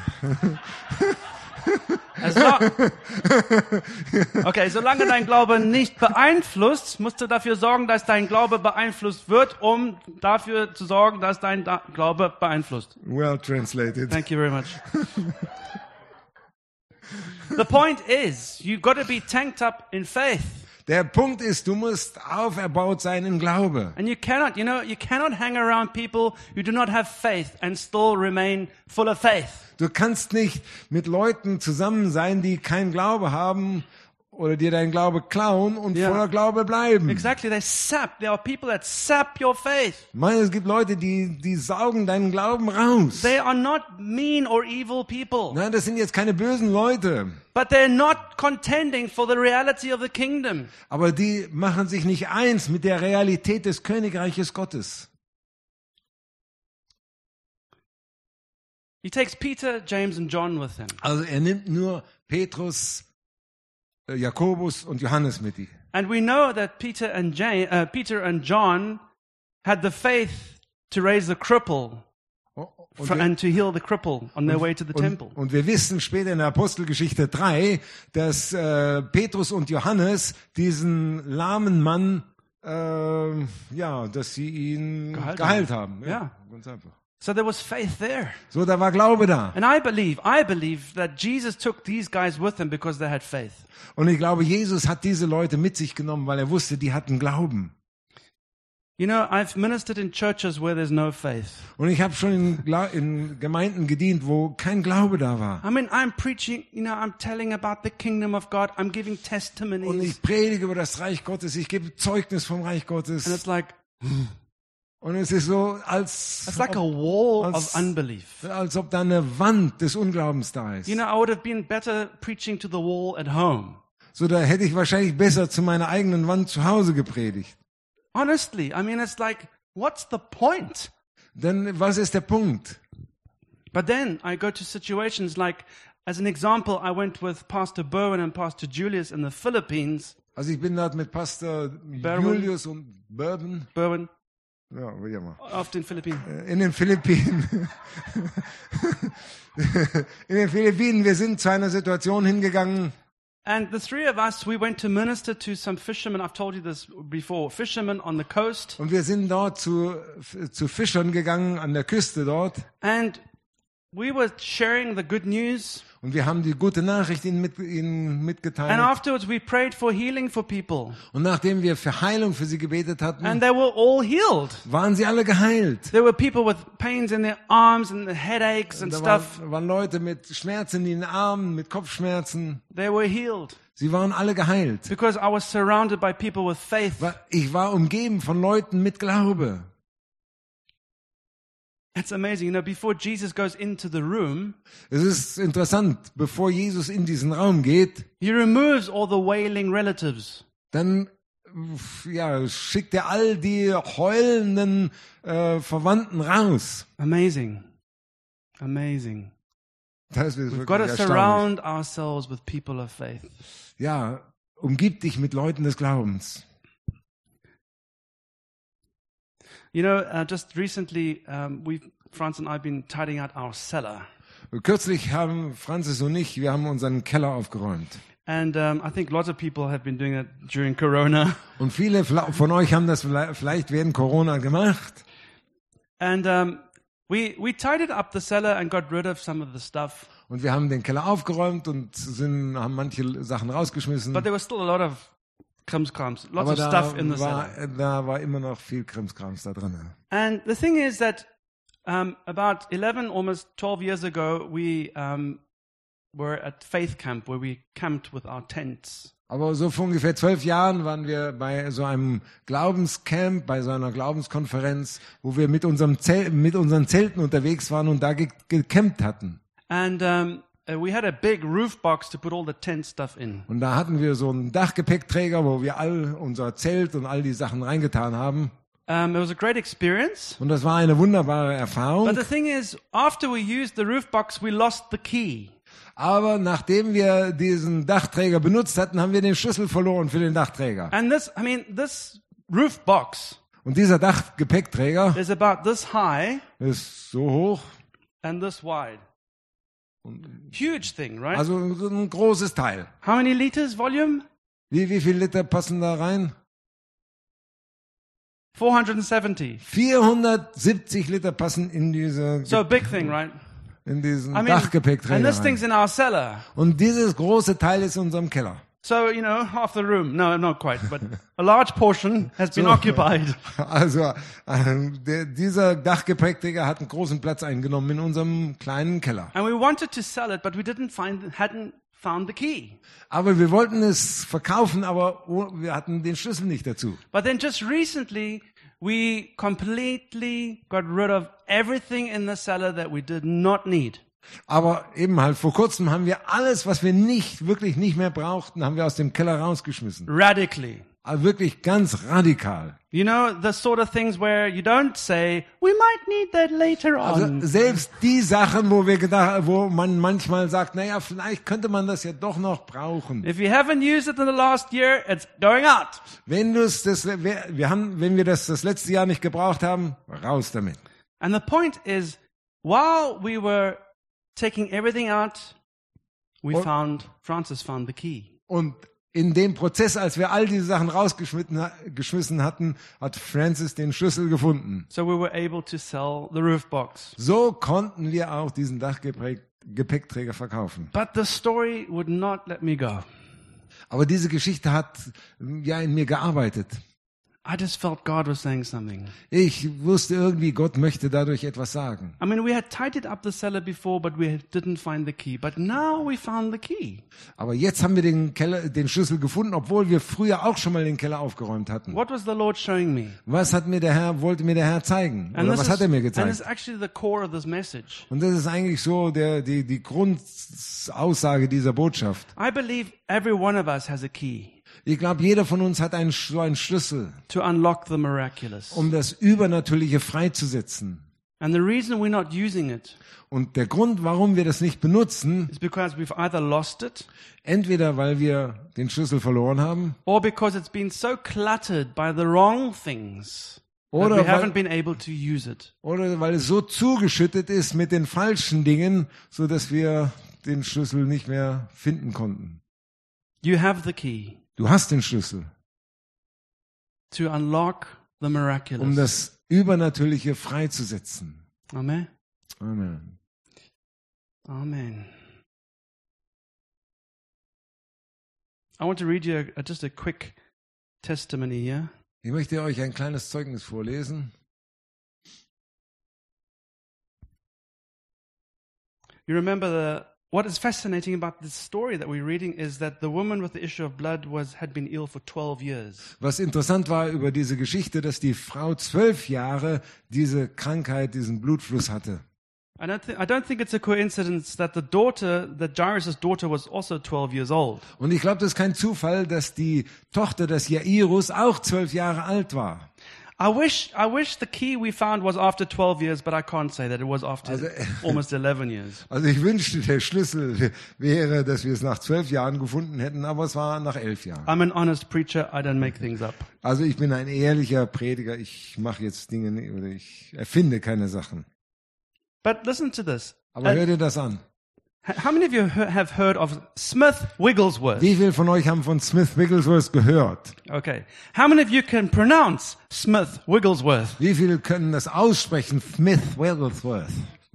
Solange dein Glaube nicht beeinflusst, musst du dafür sorgen, dass dein Glaube beeinflusst wird, um dafür zu sorgen, dass dein Glaube beeinflusst. Well translated. Thank you very much. The point is, you've got to be tanked up in faith. Der Punkt ist, du musst auferbaut sein im Glaube. And you cannot hang around people who do not have faith and still remain full of faith. Du kannst nicht mit Leuten zusammen sein, die keinen Glaube haben oder dir deinen Glaube klauen und Ja. voller Glaube bleiben. Exactly, there are people that sap your faith. Ich meine, es gibt Leute, die saugen deinen Glauben raus. They are not mean or evil people, Nein, das sind jetzt keine bösen Leute. but they're not contending for the reality of the kingdom. Aber die machen sich nicht eins mit der Realität des Königreiches Gottes. He takes Peter, James, and John with him. Also er nimmt nur Petrus, Jakobus und Johannes mit. And we know that Peter and John had the faith to raise the cripple and to heal the cripple on their way to the temple. Und wir wissen später in der Apostelgeschichte 3, dass Petrus und Johannes diesen lahmen Mann, dass sie ihn geheilt haben. Ja. Ganz einfach. So there was faith there. So, da war Glaube da. And I believe that Jesus took these guys with him because they had faith. Und ich glaube, Jesus hat diese Leute mit sich genommen, weil er wusste, die hatten Glauben. You know, I've ministered in churches where there's no faith. Und ich habe schon in Gemeinden gedient, wo kein Glaube da war. I mean, I'm preaching, you know, I'm telling about the kingdom of God. I'm giving Und testimonies. ich predige über das Reich Gottes, ich gebe Zeugnis vom Reich And Gottes. it's like, Und es ist so, it's like a wall of als unbelief. ob da eine Wand des Unglaubens da ist. You know, I would have been better preaching to the wall at home. So, da hätte ich wahrscheinlich besser zu meiner eigenen Wand zu Hause gepredigt. Honestly, I mean, it's like, what's the point? Denn was ist der Punkt? But then I go to situations like, as an example, I went with Pastor Bowen and Pastor Julius in the Philippines. Also ich bin dort mit Pastor Berwin. Julius und Bowen, Bowen, ja, wie immer, auf den Philippinen. in den Philippinen. In den Philippinen, wir sind zu einer Situation hingegangen. And the three of us, we went to minister to some fishermen. I've told you this before. Fishermen on the coast. Und wir sind dort zu Fischern gegangen, an der Küste dort. And we were sharing the good news. Und wir haben die gute Nachricht ihnen And mitgeteilt. afterwards we prayed for healing for people. Und nachdem wir für Heilung für sie gebetet And hatten, they were all healed. waren sie alle geheilt. There were people with pains in their arms and headaches and Da stuff. waren Leute mit Schmerzen in den Armen, mit Kopfschmerzen. They were healed. Sie waren alle geheilt. Because I was surrounded by people with faith. Ich war umgeben von Leuten mit Glaube. It's amazing. You know, before Jesus goes into the room, Es ist interessant, bevor Jesus in diesen Raum geht, he removes all the wailing relatives. dann ja, schickt er all die heulenden Verwandten raus. Amazing. Amazing. Das ist We've wirklich got to erstaunlich. surround ourselves with people of faith. Ja, umgib dich mit Leuten des Glaubens. You know, just recently, Franz and I have been tidying out our cellar. Kürzlich haben Franzis und ich, wir haben unseren Keller aufgeräumt. And I think lots of people have been doing it during Corona. Und viele von euch haben das vielleicht während Corona gemacht. And we tidied up the cellar and got rid of some of the stuff. Und wir haben den Keller aufgeräumt und haben manche Sachen rausgeschmissen. But there was still a lot of krimskrams, lots Aber of stuff in the da cellar. war immer noch viel Krimskrams da drin. And the thing is that about 11, almost 12 years ago, we were at Faith Camp, where we camped with our tents. Aber so vor ungefähr 12 Jahren waren wir bei so einem Glaubenscamp, bei so einer Glaubenskonferenz, wo wir mit unseren Zelten unterwegs waren und da gecampt hatten. And we had a big roof box to put all the tent stuff in. Und da hatten wir so einen Dachgepäckträger, wo wir all unser Zelt und all die Sachen reingetan haben. It was a great experience. Und das war eine wunderbare Erfahrung. But the thing is, after we used the roof box, we lost the key. Aber nachdem wir diesen Dachträger benutzt hatten, haben wir den Schlüssel verloren für den Dachträger. And this roof box Und dieser Dachgepäckträger is about this high ist so hoch, and this wide. Huge thing, right? also so ein großes Teil. How many liters volume? Wie viel Liter passen da rein? 470. 470 Liter passen in diese So a big thing, right? in diesen I mean, Dachgepäckträger and this rein. thing's in our cellar. Und dieses große Teil ist in unserem Keller. So, you know, half the room. No, not quite, but a large portion has been occupied. Also dieser Dachgepäckträger hat einen großen Platz eingenommen in unserem kleinen Keller. And we wanted to sell it, but we hadn't found the key. Aber wir wollten es verkaufen, aber wir hatten den Schlüssel nicht dazu. But then just recently, we completely got rid of everything in the cellar that we did not need. Aber eben halt vor kurzem haben wir alles, was wir wirklich nicht mehr brauchten, haben wir aus dem Keller rausgeschmissen. Radically. Also wirklich ganz radikal. You know, the sort of things where you don't say, we might need that later Also on. selbst die Sachen, wo man manchmal sagt, naja, vielleicht könnte man das ja doch noch brauchen. If you haven't used it in the last year, it's going out. Wenn wir das letzte Jahr nicht gebraucht haben, raus damit. And the point is, while we were taking everything out, Francis found the key. Und in dem Prozess, als wir all diese Sachen rausgeschmissen hatten, hat Francis den Schlüssel gefunden. So we were able to sell the roof box. So konnten wir auch diesen Dachgepäckträger verkaufen. But the story would not let me go. Aber diese Geschichte hat ja in mir gearbeitet. I just felt God was saying something. Ich wusste irgendwie, Gott möchte dadurch etwas sagen. I mean, we had tidied up the cellar before, but we didn't find the key. But now we found the key. Aber jetzt haben wir den Schlüssel gefunden, obwohl wir früher auch schon mal den Keller aufgeräumt hatten. What was the Lord showing me? Was wollte mir der Herr zeigen? Oder was hat er mir and gezeigt? it's actually the core of this message. Und das ist eigentlich so die Grundaussage dieser Botschaft. I believe every one of us has a key Ich glaube, jeder von uns hat so einen Schlüssel, to unlock the miraculous. um das Übernatürliche freizusetzen. And the reason we're not using it Und der Grund, warum wir das nicht benutzen, is because we've either lost it entweder weil wir den Schlüssel verloren haben or because it's been so cluttered by the wrong things that Oder we weil- haven't been able to use it. oder weil es so zugeschüttet ist mit den falschen Dingen, so dass wir den Schlüssel nicht mehr finden konnten. You have the key Du hast den Schlüssel, to unlock the um miraculous. das Übernatürliche freizusetzen. Amen. Amen. Amen. I want to read you just a quick testimony here. Ich möchte euch ein kleines Zeugnis vorlesen. You remember what is fascinating about this story that we're reading is that the woman with the issue of blood had been ill for 12 years. Was interessant war über diese Geschichte, dass die Frau 12 Jahre diese Krankheit, diesen Blutfluss hatte. I don't think it's a coincidence that that Jairus' daughter was also 12 years old. Und ich glaube, das ist kein Zufall, dass die Tochter des Jairus auch 12 Jahre alt war. I wish the key we found was after 12 years, but I can't say that it was after almost 11 years. Also ich wünschte, der Schlüssel wäre, dass wir es nach 12 Jahren gefunden hätten, aber es war nach 11 Jahren. I'm an honest preacher. I don't make things up. Also ich bin ein ehrlicher Prediger, ich mache jetzt Dinge, oder ich erfinde keine Sachen. But listen to this. Aber hör dir das an. How many of you have heard of Smith Wigglesworth? Wie viele von euch haben von Smith Wigglesworth gehört? Okay. How many of you can pronounce Smith Wigglesworth? Wie viele können das aussprechen? Smith Wigglesworth.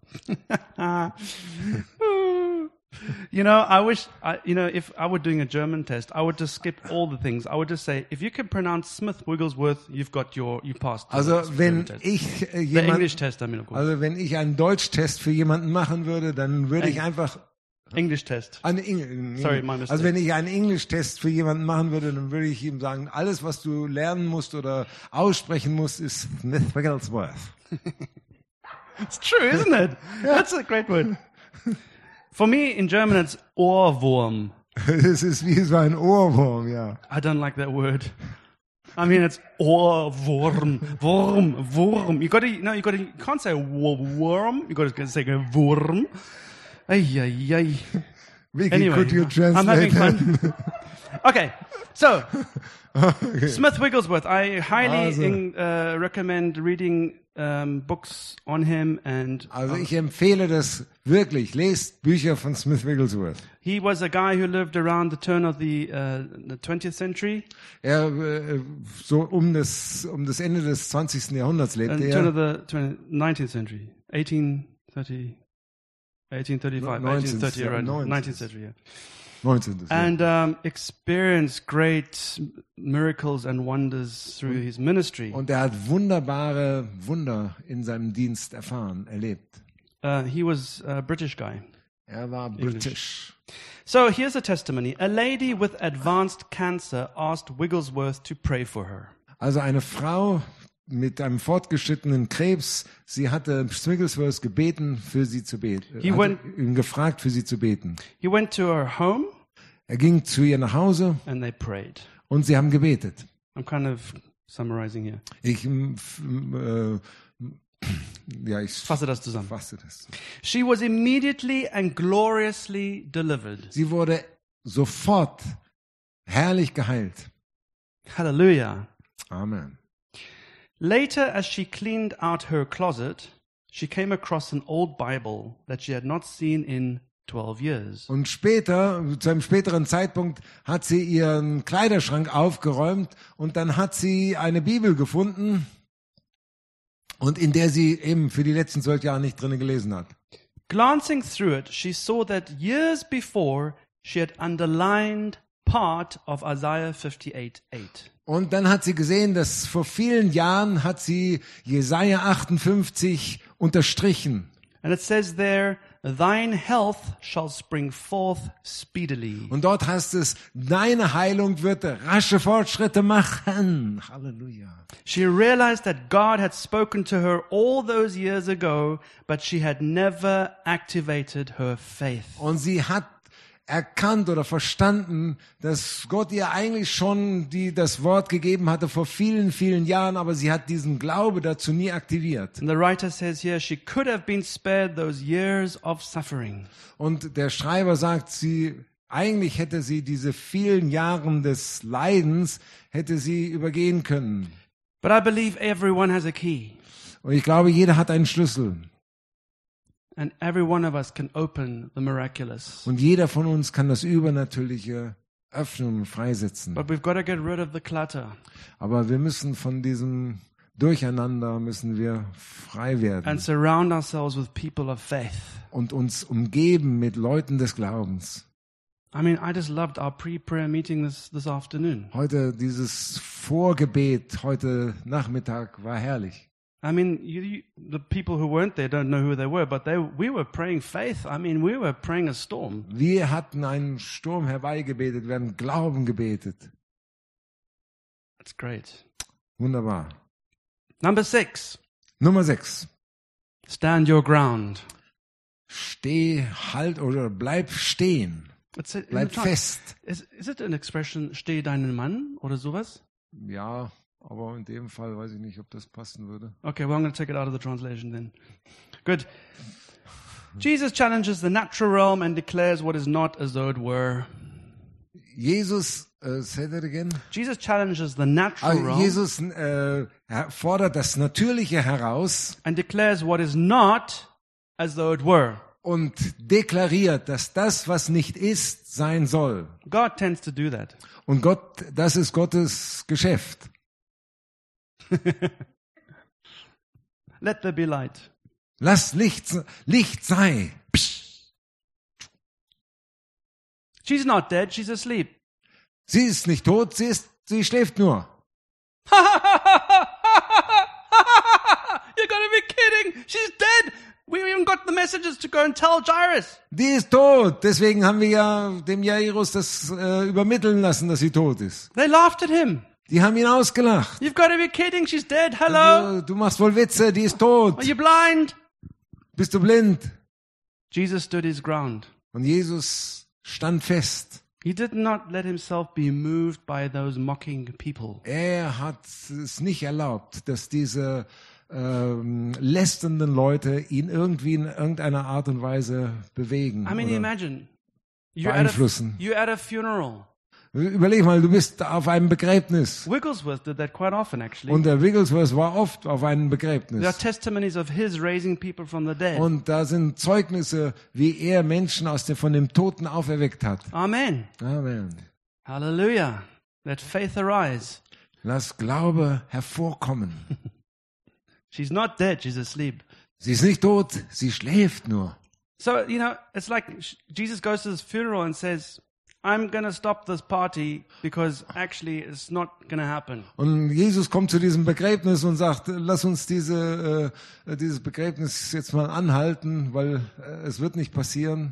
You know, I wish, if I were doing a German test, I would just skip all the things. I would just say, if you can pronounce Smith Wigglesworth, you passed. Also the wenn German test. ich The English test, I mean, of course. also wenn ich einen Deutschtest für jemanden machen würde, dann würde ich einfach English test. Sorry, my mistake. Also wenn ich einen Englisch-Test für jemanden machen würde, dann würde ich ihm sagen, alles was du lernen musst oder aussprechen musst, ist Smith Wigglesworth. It's true, isn't it? That's a great word. For me, in German, it's Ohrwurm. Das ist wie so ein Ohrwurm, ja. I don't like that word. I mean, it's Ohrwurm. Wurm. You can't say worm. You got to say Wurm. Ay. Vicky, Anyway, could you I'm having translate fun. Okay, so Smith Wigglesworth. I highly recommend reading books on him, and Also ich empfehle das wirklich. Lest Bücher von Smith Wigglesworth. he was a guy who lived around the turn of the 20th century, Er so um das Ende des 20. Jahrhunderts lebte turn er. of the 19th century, 1835, 1830, around 19th century. Yeah. 19. And experienced great miracles and wonders through his ministry. Und er hat wunderbare Wunder in seinem Dienst erlebt. He was a British guy. Er war britisch. So here's a testimony. A lady with advanced cancer asked Wigglesworth to pray for her. Also eine Frau mit einem fortgeschrittenen Krebs, sie hatte Wigglesworth gebeten, für sie zu beten. Ihn gefragt, für sie zu beten. He went to her home. Er ging zu ihr nach Hause And they prayed. und sie haben gebetet. I'm kind of summarizing here. Ich Fasse das zusammen. fasse das. She was immediately and gloriously delivered. Sie wurde sofort herrlich geheilt. Hallelujah. Amen. Later, as she cleaned out her closet, she came across an old Bible that she had not seen in 12 years. Und später, zu einem späteren Zeitpunkt, hat sie ihren Kleiderschrank aufgeräumt und dann hat sie eine Bibel gefunden, und in der sie eben für die letzten 12 Jahre nicht drin gelesen hat. Glancing through it, she saw that years before she had underlined part of Isaiah 58:8. Und dann hat sie gesehen, dass vor vielen Jahren hat sie Jesaja 58 unterstrichen. And it says there, thine health shall spring forth speedily. Und dort heißt es, deine Heilung wird rasche Fortschritte machen. Halleluja. She realized that God had spoken to her all those years ago, but she had never activated her faith. Und sie hat erkannt oder verstanden, dass Gott ihr eigentlich schon das Wort gegeben hatte vor vielen, vielen Jahren, aber sie hat diesen Glaube dazu nie aktiviert. And the writer says here, she could have been spared those years of suffering. Und der Schreiber sagt, eigentlich hätte sie diese vielen Jahre des Leidens, hätte sie übergehen können. But I believe everyone has a key. Und ich glaube, jeder hat einen Schlüssel. And every one of us can open the miraculous. Und jeder von uns kann das Übernatürliche öffnen und freisetzen. But we've got to get rid of the clutter Aber wir müssen von diesem Durcheinander frei werden and surround ourselves with people of faith. und uns umgeben mit Leuten des Glaubens. I mean, I just loved our pre-prayer meeting this afternoon. Heute dieses Vorgebet heute Nachmittag war herrlich. I mean, the people who weren't there don't know who they were, but we were praying faith. I mean, we were praying a storm. Wir hatten einen Sturm herbeigebetet, wir haben Glauben gebetet. That's great. Wunderbar. Number 6, Nummer 6. stand your ground. Halt oder bleib stehen. Bleib fest. Is it an expression, steh deinen Mann oder sowas? Ja, aber in dem Fall weiß ich nicht, ob das passen würde. Okay, well, I'm going to take it out of the translation then. Good. Jesus challenges the natural realm and declares what is not as though it were. Jesus, say that again. Jesus challenges the natural realm Jesus fordert das Natürliche heraus and declares what is not as though it were. und deklariert, dass das, was nicht ist, sein soll. God tends to do that. Und das ist Gottes Geschäft. Let there be light. Lass Licht sei. Psst. She's not dead, she's asleep. Sie ist nicht tot, sie schläft nur. You're gonna be kidding! She's dead! We even got the messages to go and tell Jairus. Die ist tot. Deswegen haben wir ja dem Jairus das übermitteln lassen, dass sie tot ist. They laughed at him. Die haben ihn ausgelacht. You've got to be kidding, she's dead. Hello? Du machst wohl Witze, die ist tot. Are you blind? Bist du blind? Jesus stood his ground. Und Jesus stand fest. He did not let himself be moved by those mocking people. Er hat es nicht erlaubt, dass diese lästernden Leute ihn irgendwie in irgendeiner Art und Weise bewegen I mean, oder imagine. beeinflussen. You're at a funeral. Überleg mal, du bist auf einem Begräbnis. Wigglesworth did that quite often, actually. Und der Wigglesworth war oft auf einem There are Begräbnis. testimonies of his raising people from the dead. Und da sind Zeugnisse, wie er Menschen von dem Toten auferweckt hat. Amen. Amen. Hallelujah. Let faith arise. Lass Glaube hervorkommen. She's not dead, she's asleep. Sie ist nicht tot, sie schläft nur. So, it's like Jesus goes to this funeral and says, I'm going to stop this party because actually it's not going to happen. Und Jesus kommt zu diesem Begräbnis und sagt, lass uns dieses Begräbnis jetzt mal anhalten, weil es wird nicht passieren.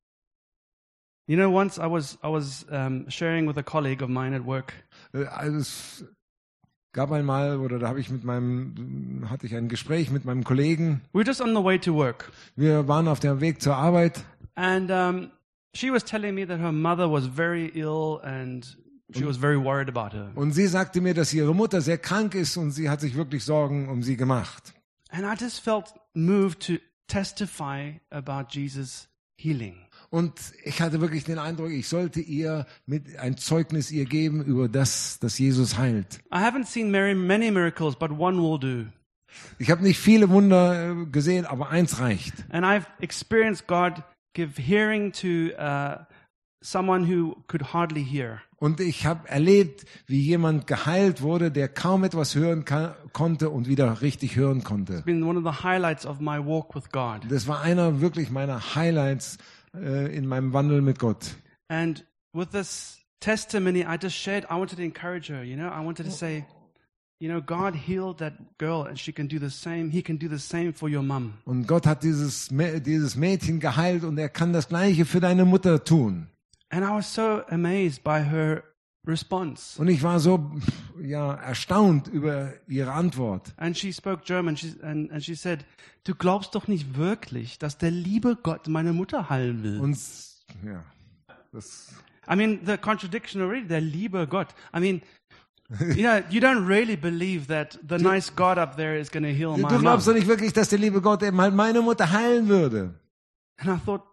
Once I was sharing with a colleague of mine at work. Es gab einmal, oder da hatte ich ein Gespräch mit meinem Kollegen. We were just on the way to work. Wir waren auf dem Weg zur Arbeit. And she was telling me that her mother was very ill and she was very worried about her. Und sie sagte mir, dass ihre Mutter sehr krank ist und sie hat sich wirklich Sorgen um sie gemacht. And I just felt moved to testify about Jesus' healing. Und ich hatte wirklich den Eindruck, ich sollte ihr ein Zeugnis ihr geben über das, dass Jesus heilt. I haven't seen many miracles, but one will do. Ich habe nicht viele Wunder gesehen, aber eins reicht. And I've experienced God give hearing to someone who could hardly hear. Und ich habe erlebt, wie jemand geheilt wurde, der kaum etwas hören konnte und wieder richtig hören konnte. It's been one of the highlights of my walk with God. Das war einer wirklich meiner Highlights in meinem Wandel mit Gott. And with this testimony I just shared, I wanted to encourage her, you know. I wanted to say, you know, God healed that girl and she can do the same. He can do the same for your mom. Und Gott hat dieses Mädchen geheilt und er kann das Gleiche für deine Mutter tun. And I was so amazed by her response. Und ich war so erstaunt über ihre Antwort. And she spoke German and she said, du glaubst doch nicht wirklich, dass der liebe Gott meine Mutter heilen will. Und ja, das I mean, the contradiction already, der liebe Gott. I mean, you don't really believe that the nice God up there is going to heal my Du glaubst doch mom. nicht wirklich, dass der liebe Gott eben halt meine Mutter heilen würde. And I thought,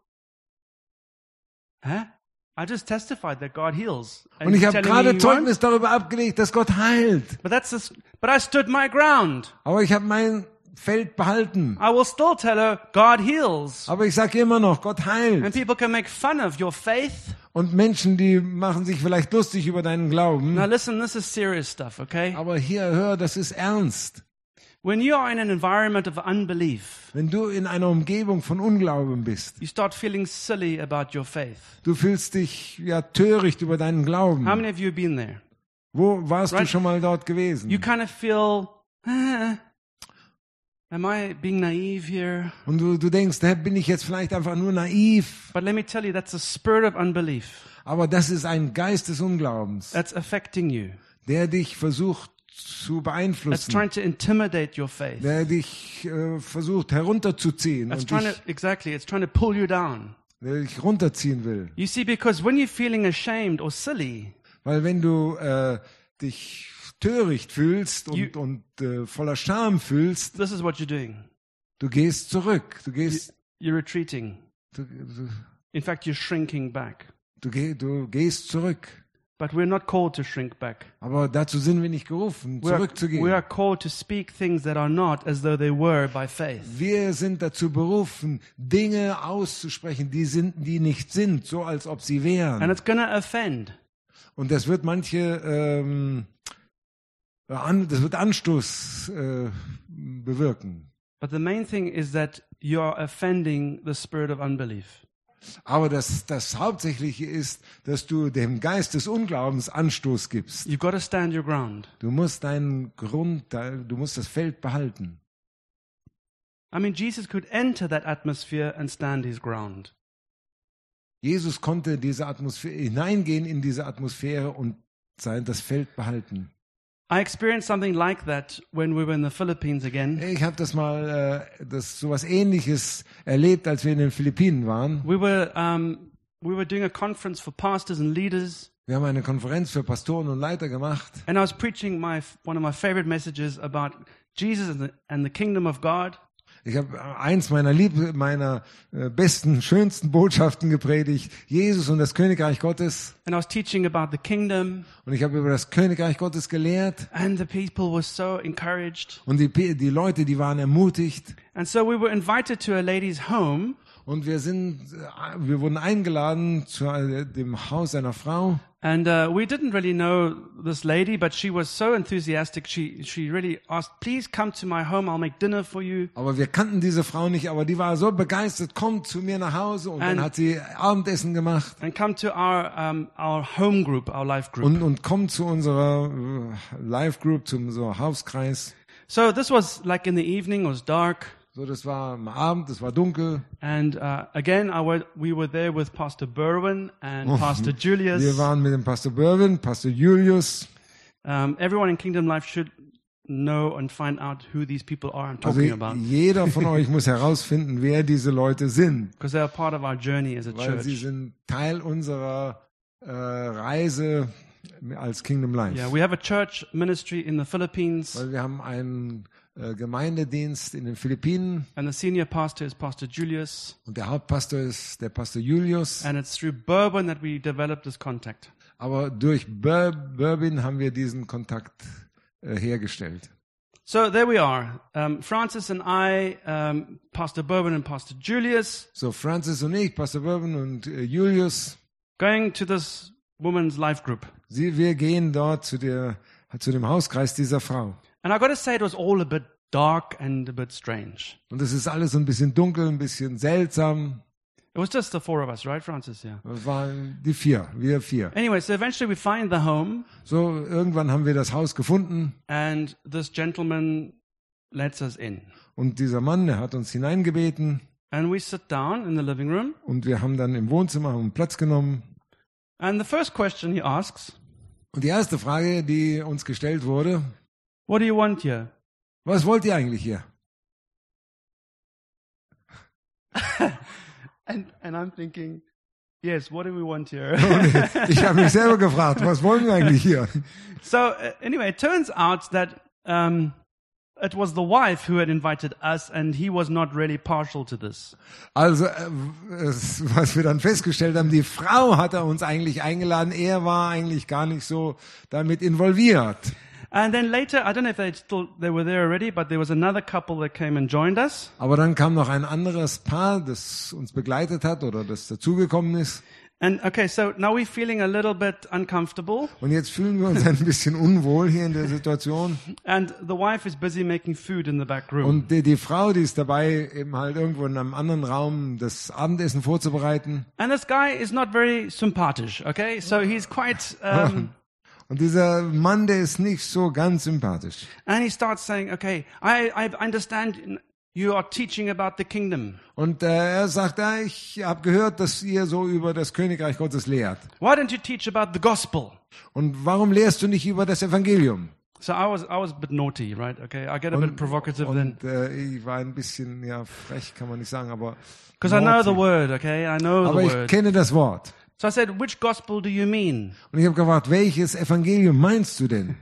I just testified that God heals. And Und ich you're habe telling me gerade he won't? Zeugnis darüber abgelegt, dass Gott heilt. But I stood my ground. Aber ich habe mein Feld behalten. I will still tell her, God heals. Aber ich sage immer noch, Gott And heilt. people can make fun of your faith. Und Menschen, die machen sich vielleicht lustig über deinen Glauben. Now listen, this is serious stuff, okay? Aber hier, hör, das ist ernst. When you are in an environment of unbelief, Wenn du in einer Umgebung von Unglauben bist, you start feeling silly about your faith. du fühlst dich töricht über deinen Glauben. How many of you have been there? Wo warst du Right. schon mal dort gewesen? You kind of feel, am I being naive here? Und du denkst, bin ich jetzt vielleicht einfach nur naiv? But let me tell you, that's a spirit of unbelief Aber das ist ein Geist des Unglaubens, that's affecting you. der dich versucht zu That's beeinflussen, trying to intimidate your faith. der dich versucht herunterzuziehen That's und trying to, exactly, it's trying to pull you down. der dich runterziehen will. You see, because when you're feeling ashamed or silly, Weil wenn du dich töricht fühlst und voller Scham fühlst, this is what you're doing. du gehst zurück. Du gehst You're retreating. In fact, you're shrinking back. du gehst zurück. But we're not called to shrink back. Aber dazu sind wir nicht gerufen, We are zurückzugehen. called to speak things that are not as though they were by faith. Wir sind dazu berufen, Dinge auszusprechen, die nicht sind, so als ob sie And wären. it's going to offend. Und das wird das wird Anstoß bewirken. But the main thing is that you are offending the spirit of unbelief. Aber das Hauptsächliche ist, dass du dem Geist des Unglaubens Anstoß gibst. You've got to stand your ground. Du musst du musst das Feld behalten. I mean, Jesus could enter that atmosphere and stand his ground. Jesus konnte hineingehen in diese Atmosphäre und das Feld behalten. I experienced something like that when we were in the Philippines again. Ich habe das mal, sowas Ähnliches erlebt, als wir in den Philippinen waren. We were doing a conference for pastors and leaders, Wir haben eine Konferenz für Pastoren und Leiter gemacht. and I was preaching one of my favorite messages about Jesus and the kingdom of God. Ich habe eins meiner besten, schönsten Botschaften gepredigt, Jesus und das Königreich Gottes. And I was teaching about the kingdom, Und ich habe über das Königreich Gottes gelehrt. and the people were so encouraged. Und die Leute, die waren ermutigt. And so we were invited to a lady's home, Und wir wurden eingeladen zu dem Haus einer Frau. and we didn't really know this lady, but she was so enthusiastic. She really asked, "Please come to my home. I'll make dinner for you." Aber wir kannten diese Frau nicht, aber die war so begeistert, kommt zu mir nach Hause und dann And- hat sie Abendessen gemacht And come to our home group, our life group. und kommt zu unserer Life Group, zu unserem Hauskreis. So this was like in the evening. It was dark, So, das war am Abend, es war dunkel. and again, we were there with Pastor Berwin and Pastor Wir Julius. waren mit dem Pastor Berwin, Pastor Julius. Everyone in Kingdom Life should know and find out who these people are I'm Also talking about, jeder von euch muss herausfinden, wer diese Leute sind, because they are part of our journey as a weil sie church. sind Teil unserer Reise als Kingdom Life. Yeah, we have a church ministry in the Philippines, Weil wir haben einen Gemeindedienst in den Philippinen and the senior pastor is Pastor Julius, und der Hauptpastor ist der Pastor Julius. and it's through Berwin that we developed this contact. Aber durch Berwin haben wir diesen Kontakt hergestellt. So there we are. Francis and I, Pastor Berwin and Pastor Julius, So Francis und ich, Pastor Berwin und Julius, going to this woman's life group. wir gehen dort zu dem Hauskreis dieser Frau. And I got to say, it was all a bit dark and a bit strange. Und es ist alles so ein bisschen dunkel, ein bisschen seltsam. It was just the four of us, right, Francis? Yeah. Das waren wir vier. Anyway, so eventually we find the home, So, irgendwann haben wir das Haus gefunden and this gentleman lets us in. und dieser Mann, der hat uns hineingebeten And we sit down in the living room, und wir haben dann im Wohnzimmer einen Platz genommen. and the first question he asks, Und die erste Frage, die uns gestellt wurde, what do you want here? was wollt ihr eigentlich hier? And I'm thinking, yes, what do we want here? Ich habe mich selber gefragt, was wollen wir eigentlich hier? So anyway, it turns out that it was the wife who had invited us, and he was not really partial to this. Also, was wir dann festgestellt haben, die Frau hat er uns eigentlich eingeladen, er war eigentlich gar nicht so damit involviert. And then later, I don't know if they were there already, but there was another couple that came and joined us. Aber dann kam noch ein anderes Paar, das uns begleitet hat oder das dazugekommen ist. And okay, so now we're feeling a little bit uncomfortable, Und jetzt fühlen wir uns ein bisschen unwohl hier in der Situation. and the wife is busy making food in the back room. Und die Frau, die ist dabei, eben halt irgendwo in einem anderen Raum das Abendessen vorzubereiten. And this guy is not very sympathisch, okay? So he's quite, Und dieser Mann, der ist nicht so ganz sympathisch. and he starts saying, okay, I understand you are teaching about the kingdom. Und er sagt, ja, ich habe gehört, dass ihr so über das Königreich Gottes lehrt. Why don't you teach about the gospel? Und warum lehrst du nicht über das Evangelium? So I was a bit naughty, right? Okay, I get a bit provocative then. Ich war ein bisschen, ja, frech kann man nicht sagen, aber Because I know naughty. the word, okay? I know Aber the ich word. kenne das Wort. So I said, which gospel do you mean? Und ich habe gefragt, welches Evangelium meinst du denn?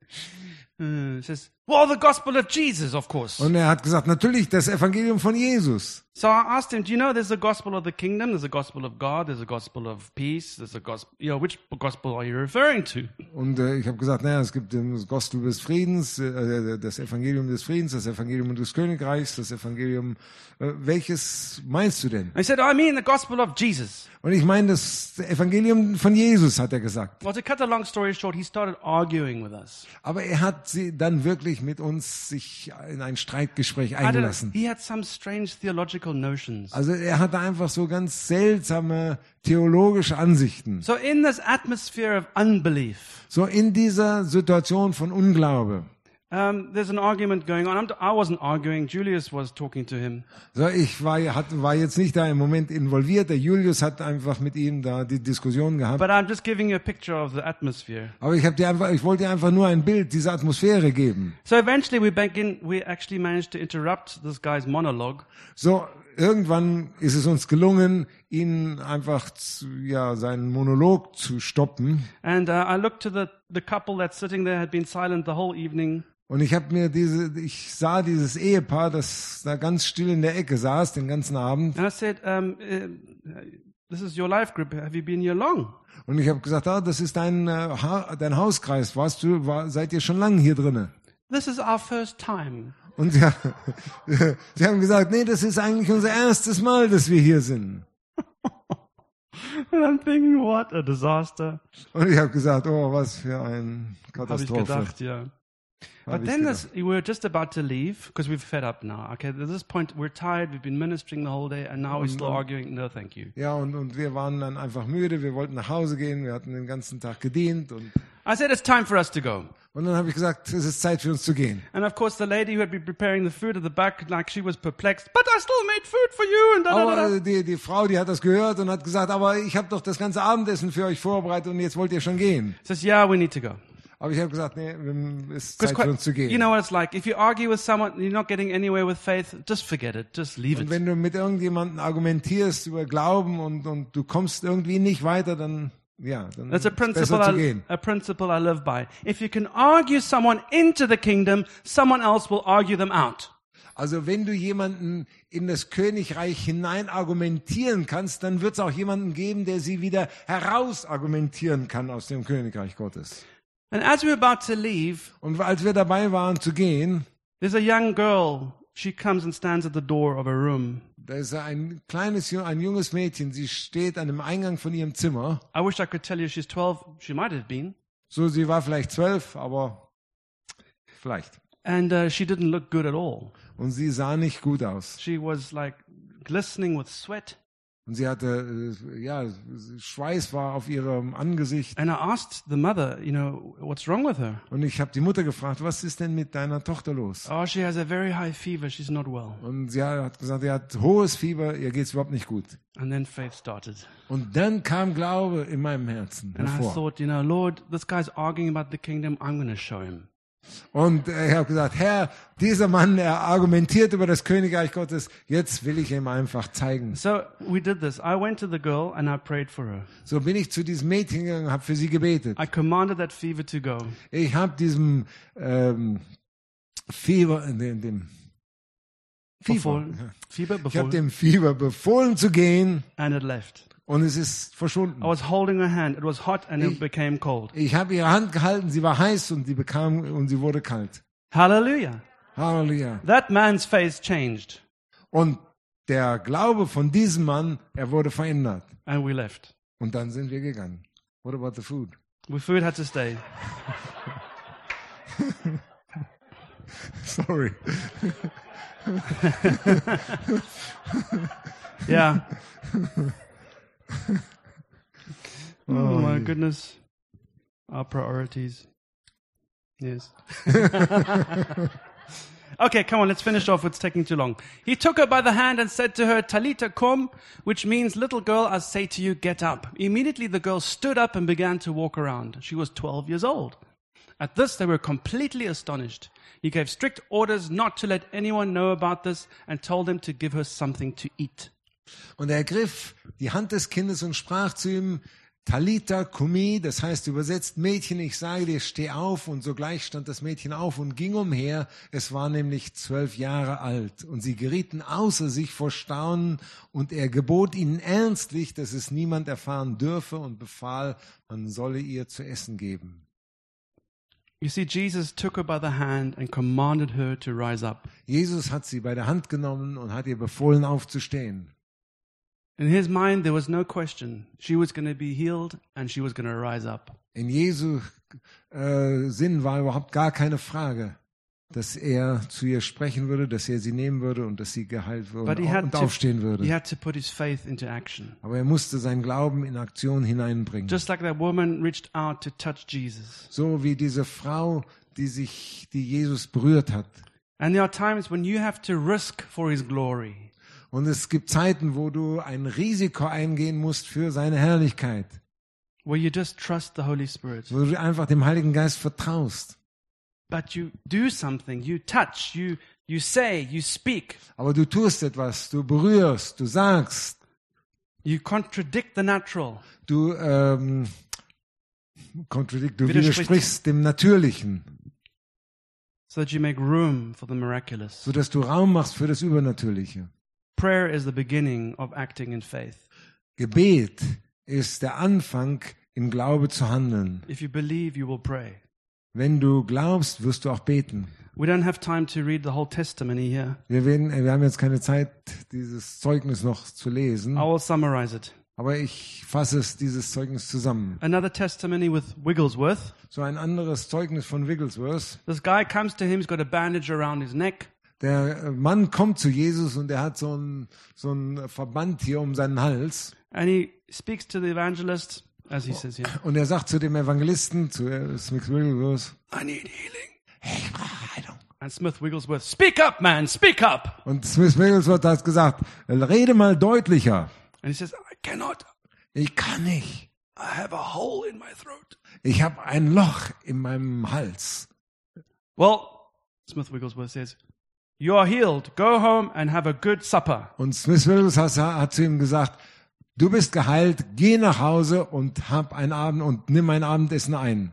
He says, well, the gospel of Jesus, of course. Und er hat gesagt, natürlich das Evangelium von Jesus. So I asked him, do you know there's a gospel of the kingdom, there's a gospel of God, there's a gospel of peace, there's a gospel, which gospel are you referring to? Und ich habe gesagt, naja, es gibt das Gospel des Friedens, das Evangelium des Friedens, das Evangelium des Königreichs, das Evangelium, welches meinst du denn? I said, I mean the gospel of Jesus. Und ich meine das Evangelium von Jesus, hat er gesagt. Well, to cut a long story short, he started arguing with us. Aber er hat sie dann wirklich mit uns sich in ein Streitgespräch I don't know, eingelassen. he had some strange theological notions. Also er hatte einfach so ganz seltsame theologische Ansichten. So in this atmosphere of unbelief, So in dieser Situation von Unglaube. there's an argument going on. I wasn't arguing. Julius was talking to him. So, ich war jetzt nicht da im Moment involviert. Der Julius hat einfach mit ihm da die Diskussion gehabt. But I'm just giving you a picture of the atmosphere. Aber ich wollte dir einfach nur ein Bild dieser Atmosphäre geben. So eventually we actually managed to interrupt this guy's monologue. So, irgendwann ist es uns gelungen, ihn einfach seinen Monolog zu stoppen. And I looked to the couple that's sitting there, had been silent the whole evening. Und ich sah dieses Ehepaar, das da ganz still in der Ecke saß, den ganzen Abend. And I said, this is your life group. Have you been here long? Und ich habe gesagt, das ist dein Hauskreis. Seid ihr schon lange hier drinne? This is our first time. Und sie haben gesagt, nee, das ist eigentlich unser erstes Mal, dass wir hier sind. And I'm thinking, what a disaster. Und ich habe gesagt, oh, was für eine Habe ich Katastrophe. gedacht, yeah. Hab But ich then gedacht. we were just about to leave because we're fed up now. Okay, at this point we're tired. We've been ministering the whole day, and now we're still arguing. No, thank you. Ja, und wir waren dann einfach müde, wir wollten nach Hause gehen, wir hatten den ganzen Tag gedient und I said it's time for us to go. dann habe ich gesagt, es ist Zeit für uns zu gehen. And of course, the lady who had been preparing the food at the back, like she was perplexed. But I still made food for you. And da, da, da, da. Aber die Frau, die hat das gehört und hat gesagt, aber ich habe doch das ganze Abendessen für euch vorbereitet und jetzt wollt ihr schon gehen. Says, yeah, we need to go. Aber ich habe gesagt, nee, es ist 'Cause Zeit für uns zu gehen. you know what it's like. If you argue with someone, you're not getting anywhere with faith. Just forget it. Just leave Und it. wenn du mit irgendjemandem argumentierst über Glauben und du kommst irgendwie nicht weiter, dann That's a ist besser zu gehen. principle I live by. If you can argue someone into the kingdom, someone else will argue them out. Also wenn du jemanden in das Königreich hinein argumentieren kannst, dann wird es auch jemanden geben, der sie wieder heraus argumentieren kann aus dem Königreich Gottes. And as we were about to leave, Und als wir dabei waren zu gehen, there's a young girl. She comes and stands at the door of a room. da ist ein junges Mädchen, sie steht an dem Eingang von ihrem Zimmer. I wish I could tell you she's 12. She might have been. So, sie war vielleicht 12, aber vielleicht. And she didn't look good at all. Und sie sah nicht gut aus. She was like glistening with sweat. Und sie hatte, Schweiß war auf ihrem Angesicht. And I asked the mother, what's wrong with her? Und ich habe die Mutter gefragt, was ist denn mit deiner Tochter los? Oh, she has a very high fever. She's not well. Und sie hat gesagt, sie hat hohes Fieber, ihr geht's überhaupt nicht gut. And then faith started. Und dann kam Glaube in meinem Herzen And I hervor. thought, Lord, this guy's arguing about the kingdom. I'm going to show him. Und ich habe gesagt, Herr, dieser Mann, er argumentiert über das Königreich Gottes, jetzt will ich ihm einfach zeigen. So we did this. I went to the girl and I prayed for her. So bin ich zu diesem Mädchen gegangen und habe für sie gebetet. I commanded that fever to go. Ich habe diesem Fieber, dem Befohlen. Fieber ich habe befohlen. dem Fieber befohlen zu gehen And it left. und es ist verschwunden. I was holding her hand. It was hot and it became cold. Ich habe ihre Hand gehalten, sie war heiß und sie wurde kalt. Hallelujah. Halleluja. That man's face changed. Und der Glaube von diesem Mann, er wurde verändert. And we left. Und dann sind wir gegangen. What about the food? The food had to stay. Sorry. Yeah. Oh my goodness. Our priorities. Yes. Okay, come on, let's finish off. It's taking too long. He took her by the hand and said to her, Talita kum, which means, little girl, I say to you, get up. Immediately the girl stood up and began to walk around. She was 12 years old. At this, they were completely astonished. He gave strict orders not to let anyone know about this and told them to give her something to eat. Und er ergriff die Hand des Kindes und sprach zu ihm, Talita kumi, das heißt übersetzt, Mädchen, ich sage dir, steh auf. Und sogleich stand das Mädchen auf und ging umher. Es war nämlich 12 Jahre alt. Und sie gerieten außer sich vor Staunen. Und er gebot ihnen ernstlich, dass es niemand erfahren dürfe und befahl, man solle ihr zu essen geben. You see, Jesus took her by the hand and commanded her to rise up. Jesus hat sie bei der Hand genommen und hat ihr befohlen, aufzustehen. In his mind, there was no question. She was going to be healed and she was going to rise up. In Jesu Sinn war überhaupt gar keine Frage, dass er zu ihr sprechen würde, dass er sie nehmen würde und dass sie geheilt würde und aufstehen He würde. had to put his faith into action. Aber er musste seinen Glauben in Aktion hineinbringen. Just like that woman reached out to touch Jesus. So wie diese Frau, die Jesus berührt hat. And there are times when you have to risk for his glory. Und es gibt Zeiten, wo du ein Risiko eingehen musst für seine Herrlichkeit. Where you just trust the Holy Spirit. Wo du einfach dem Heiligen Geist vertraust. But you do something, you touch, you say, you speak. Aber du tust etwas, du berührst, du sagst. You contradict the natural. Du widersprichst dem Natürlichen. So that you make room for the miraculous. Sodass du Raum machst für das Übernatürliche. Prayer is the beginning of acting in faith. Gebet ist der Anfang, in Glaube zu handeln. If you believe, you will pray. Wenn du glaubst, wirst du auch beten. We don't have time to read the whole testimony here. Wir haben jetzt keine Zeit, dieses Zeugnis noch zu lesen. I will summarize it. Aber ich fasse dieses Zeugnis zusammen. Another testimony with Wigglesworth. So ein anderes Zeugnis von Wigglesworth. This guy comes to him, he's got a bandage around his neck. Der Mann kommt zu Jesus und er hat so ein Verband hier um seinen Hals. And he speaks to the evangelist, as he says here. Und er sagt zu dem Evangelisten, zu Smith Wigglesworth, I need healing. hey, ich brauche Heilung. And Smith Wigglesworth, speak up, man, speak up. Und Smith Wigglesworth hat gesagt, rede mal deutlicher. And he says, I cannot. Ich kann nicht. I have a hole in my throat. Ich habe ein Loch in meinem Hals. Well, Smith Wigglesworth says, you are healed. Go home and have a good supper. Und Smith Wigglesworth hat zu ihm gesagt, du bist geheilt, geh nach Hause und nimm ein Abendessen ein.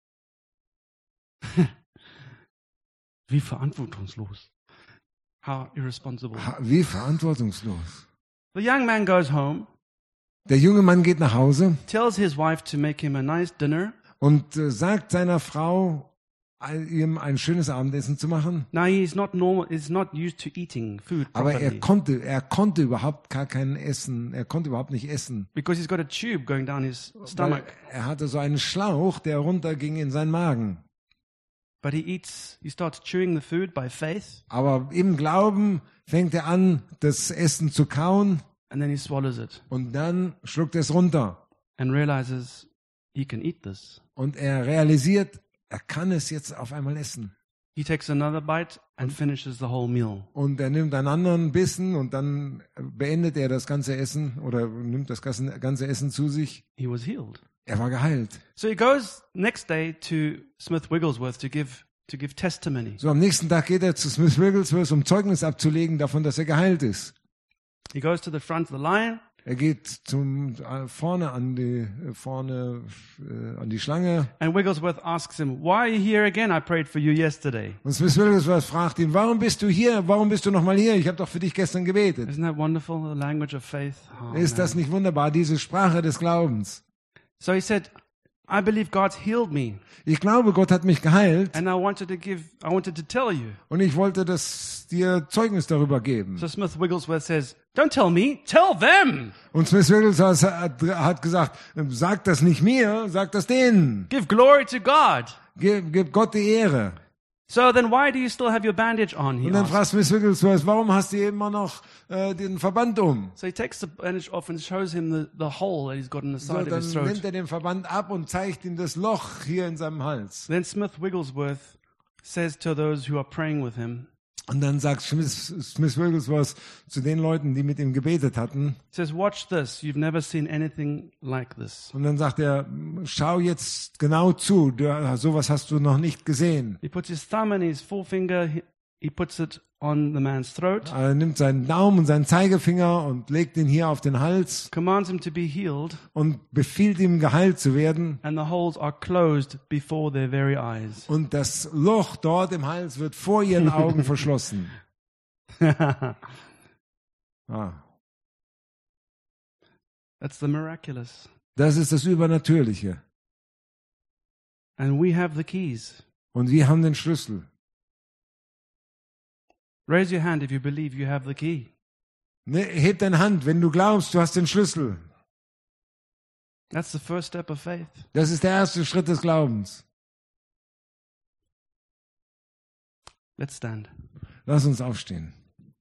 Wie verantwortungslos. How irresponsible. Wie verantwortungslos. The young man goes home, Der junge Mann geht nach Hause tells his wife to make him a nice dinner. und sagt seiner Frau, ihm ein schönes Abendessen zu machen. Now he's not used to eating food Aber properly. er konnte überhaupt gar kein Essen, er konnte überhaupt nicht essen. Because he's got a tube going down his stomach. Weil er hatte so einen Schlauch, der runterging in seinen Magen. But he starts chewing the food by faith. Aber im Glauben fängt er an, das Essen zu kauen. and then he swallows it Und dann schluckt er es runter. and realizes he can eat this. Und er realisiert, er kann es jetzt auf einmal essen. He takes another bite and finishes the whole meal. Und er nimmt einen anderen Bissen und dann beendet er das ganze Essen oder nimmt das ganze Essen zu sich. He was healed. Er war geheilt. So he goes next day to Smith Wigglesworth to give testimony. So am nächsten Tag geht er zu Smith Wigglesworth, um Zeugnis abzulegen davon, dass er geheilt ist. He goes to the front of the line. Er geht vorne an die Schlange. And Wigglesworth asks him, "Why are you here again? I prayed for you yesterday." Und Smith Wigglesworth fragt ihn, warum bist du hier? Warum bist du nochmal hier? Ich habe doch für dich gestern gebetet. Isn't that wonderful, the language of faith? Oh, Ist das man. nicht wunderbar, diese Sprache des Glaubens? So he said, "I believe God's healed me, Ich glaube, Gott hat mich geheilt and I wanted to tell you." und ich wollte dir Zeugnis darüber geben. So Smith Wigglesworth says, "Don't tell me, tell them. Und Smith Wigglesworth hat gesagt, sag das nicht mir, sag das denen. Give glory to God." Gib Gott die Ehre. So then why do you still have your bandage on? He Und dann asked. fragt Smith Wigglesworth, warum hast du immer noch den Verband um? So he takes the bandage off and shows him the hole that he's got in the So, side of dann his throat. nimmt er den Verband ab und zeigt ihm das Loch hier in seinem Hals. Then Smith Wigglesworth says to those who are praying with him, Und dann sagt Smith Wigglesworth zu den Leuten, die mit ihm gebetet hatten, he says, "Watch this. You've never seen anything like this." und dann sagt er, schau jetzt genau zu, sowas hast du noch nicht gesehen. He puts his thumb and his forefinger, he puts it on the man's throat, Er nimmt seinen Daumen und seinen Zeigefinger und legt ihn hier auf den Hals commands him to be healed, und befiehlt ihm, geheilt zu werden. and the holes are closed before their very eyes. Und das Loch dort im Hals wird vor ihren Augen verschlossen. Ah, That's the miraculous. das ist das Übernatürliche. And we have the keys. Und wir haben den Schlüssel. Raise your hand if you believe you have the key. Ne, heb deine Hand, wenn du glaubst, du hast den Schlüssel. That's the first step of faith. Das ist der erste Schritt des Glaubens. Let's stand. Lass uns aufstehen.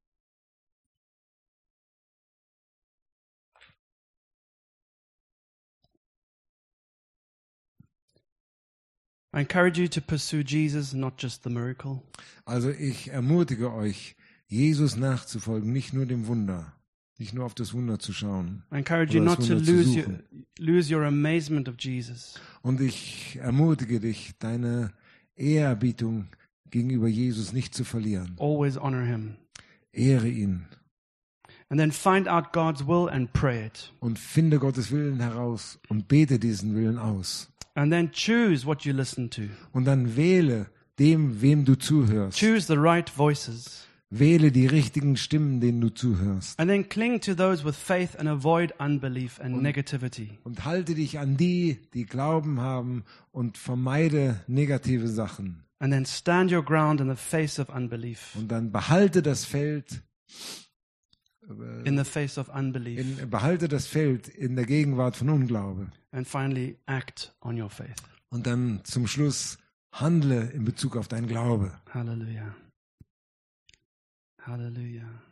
I encourage you to pursue Jesus, not just the miracle. Also ich ermutige euch, Jesus nachzufolgen, nicht nur dem Wunder, nicht nur auf das Wunder zu schauen. I encourage you Oder das not to Wunder zu lose your amazement of Jesus. Und ich ermutige dich, deine Ehrerbietung gegenüber Jesus nicht zu verlieren. Always honor him. Ehre ihn And then find out God's will and pray it. und finde Gottes Willen heraus und bete diesen Willen aus. And then choose what you listen to. Und dann wähle wem du zuhörst. Choose the right voices. Wähle die richtigen Stimmen, denen du zuhörst. And then cling to those with faith and avoid unbelief and negativity. Und halte dich an die Glauben haben und vermeide negative Sachen. And then stand your ground in the face of unbelief. Und dann behalte das Feld In the face of unbelief. behalte das Feld in der Gegenwart von Unglaube. And finally, act on your faith. Und dann zum Schluss handle in Bezug auf deinen Glaube. Hallelujah. Hallelujah.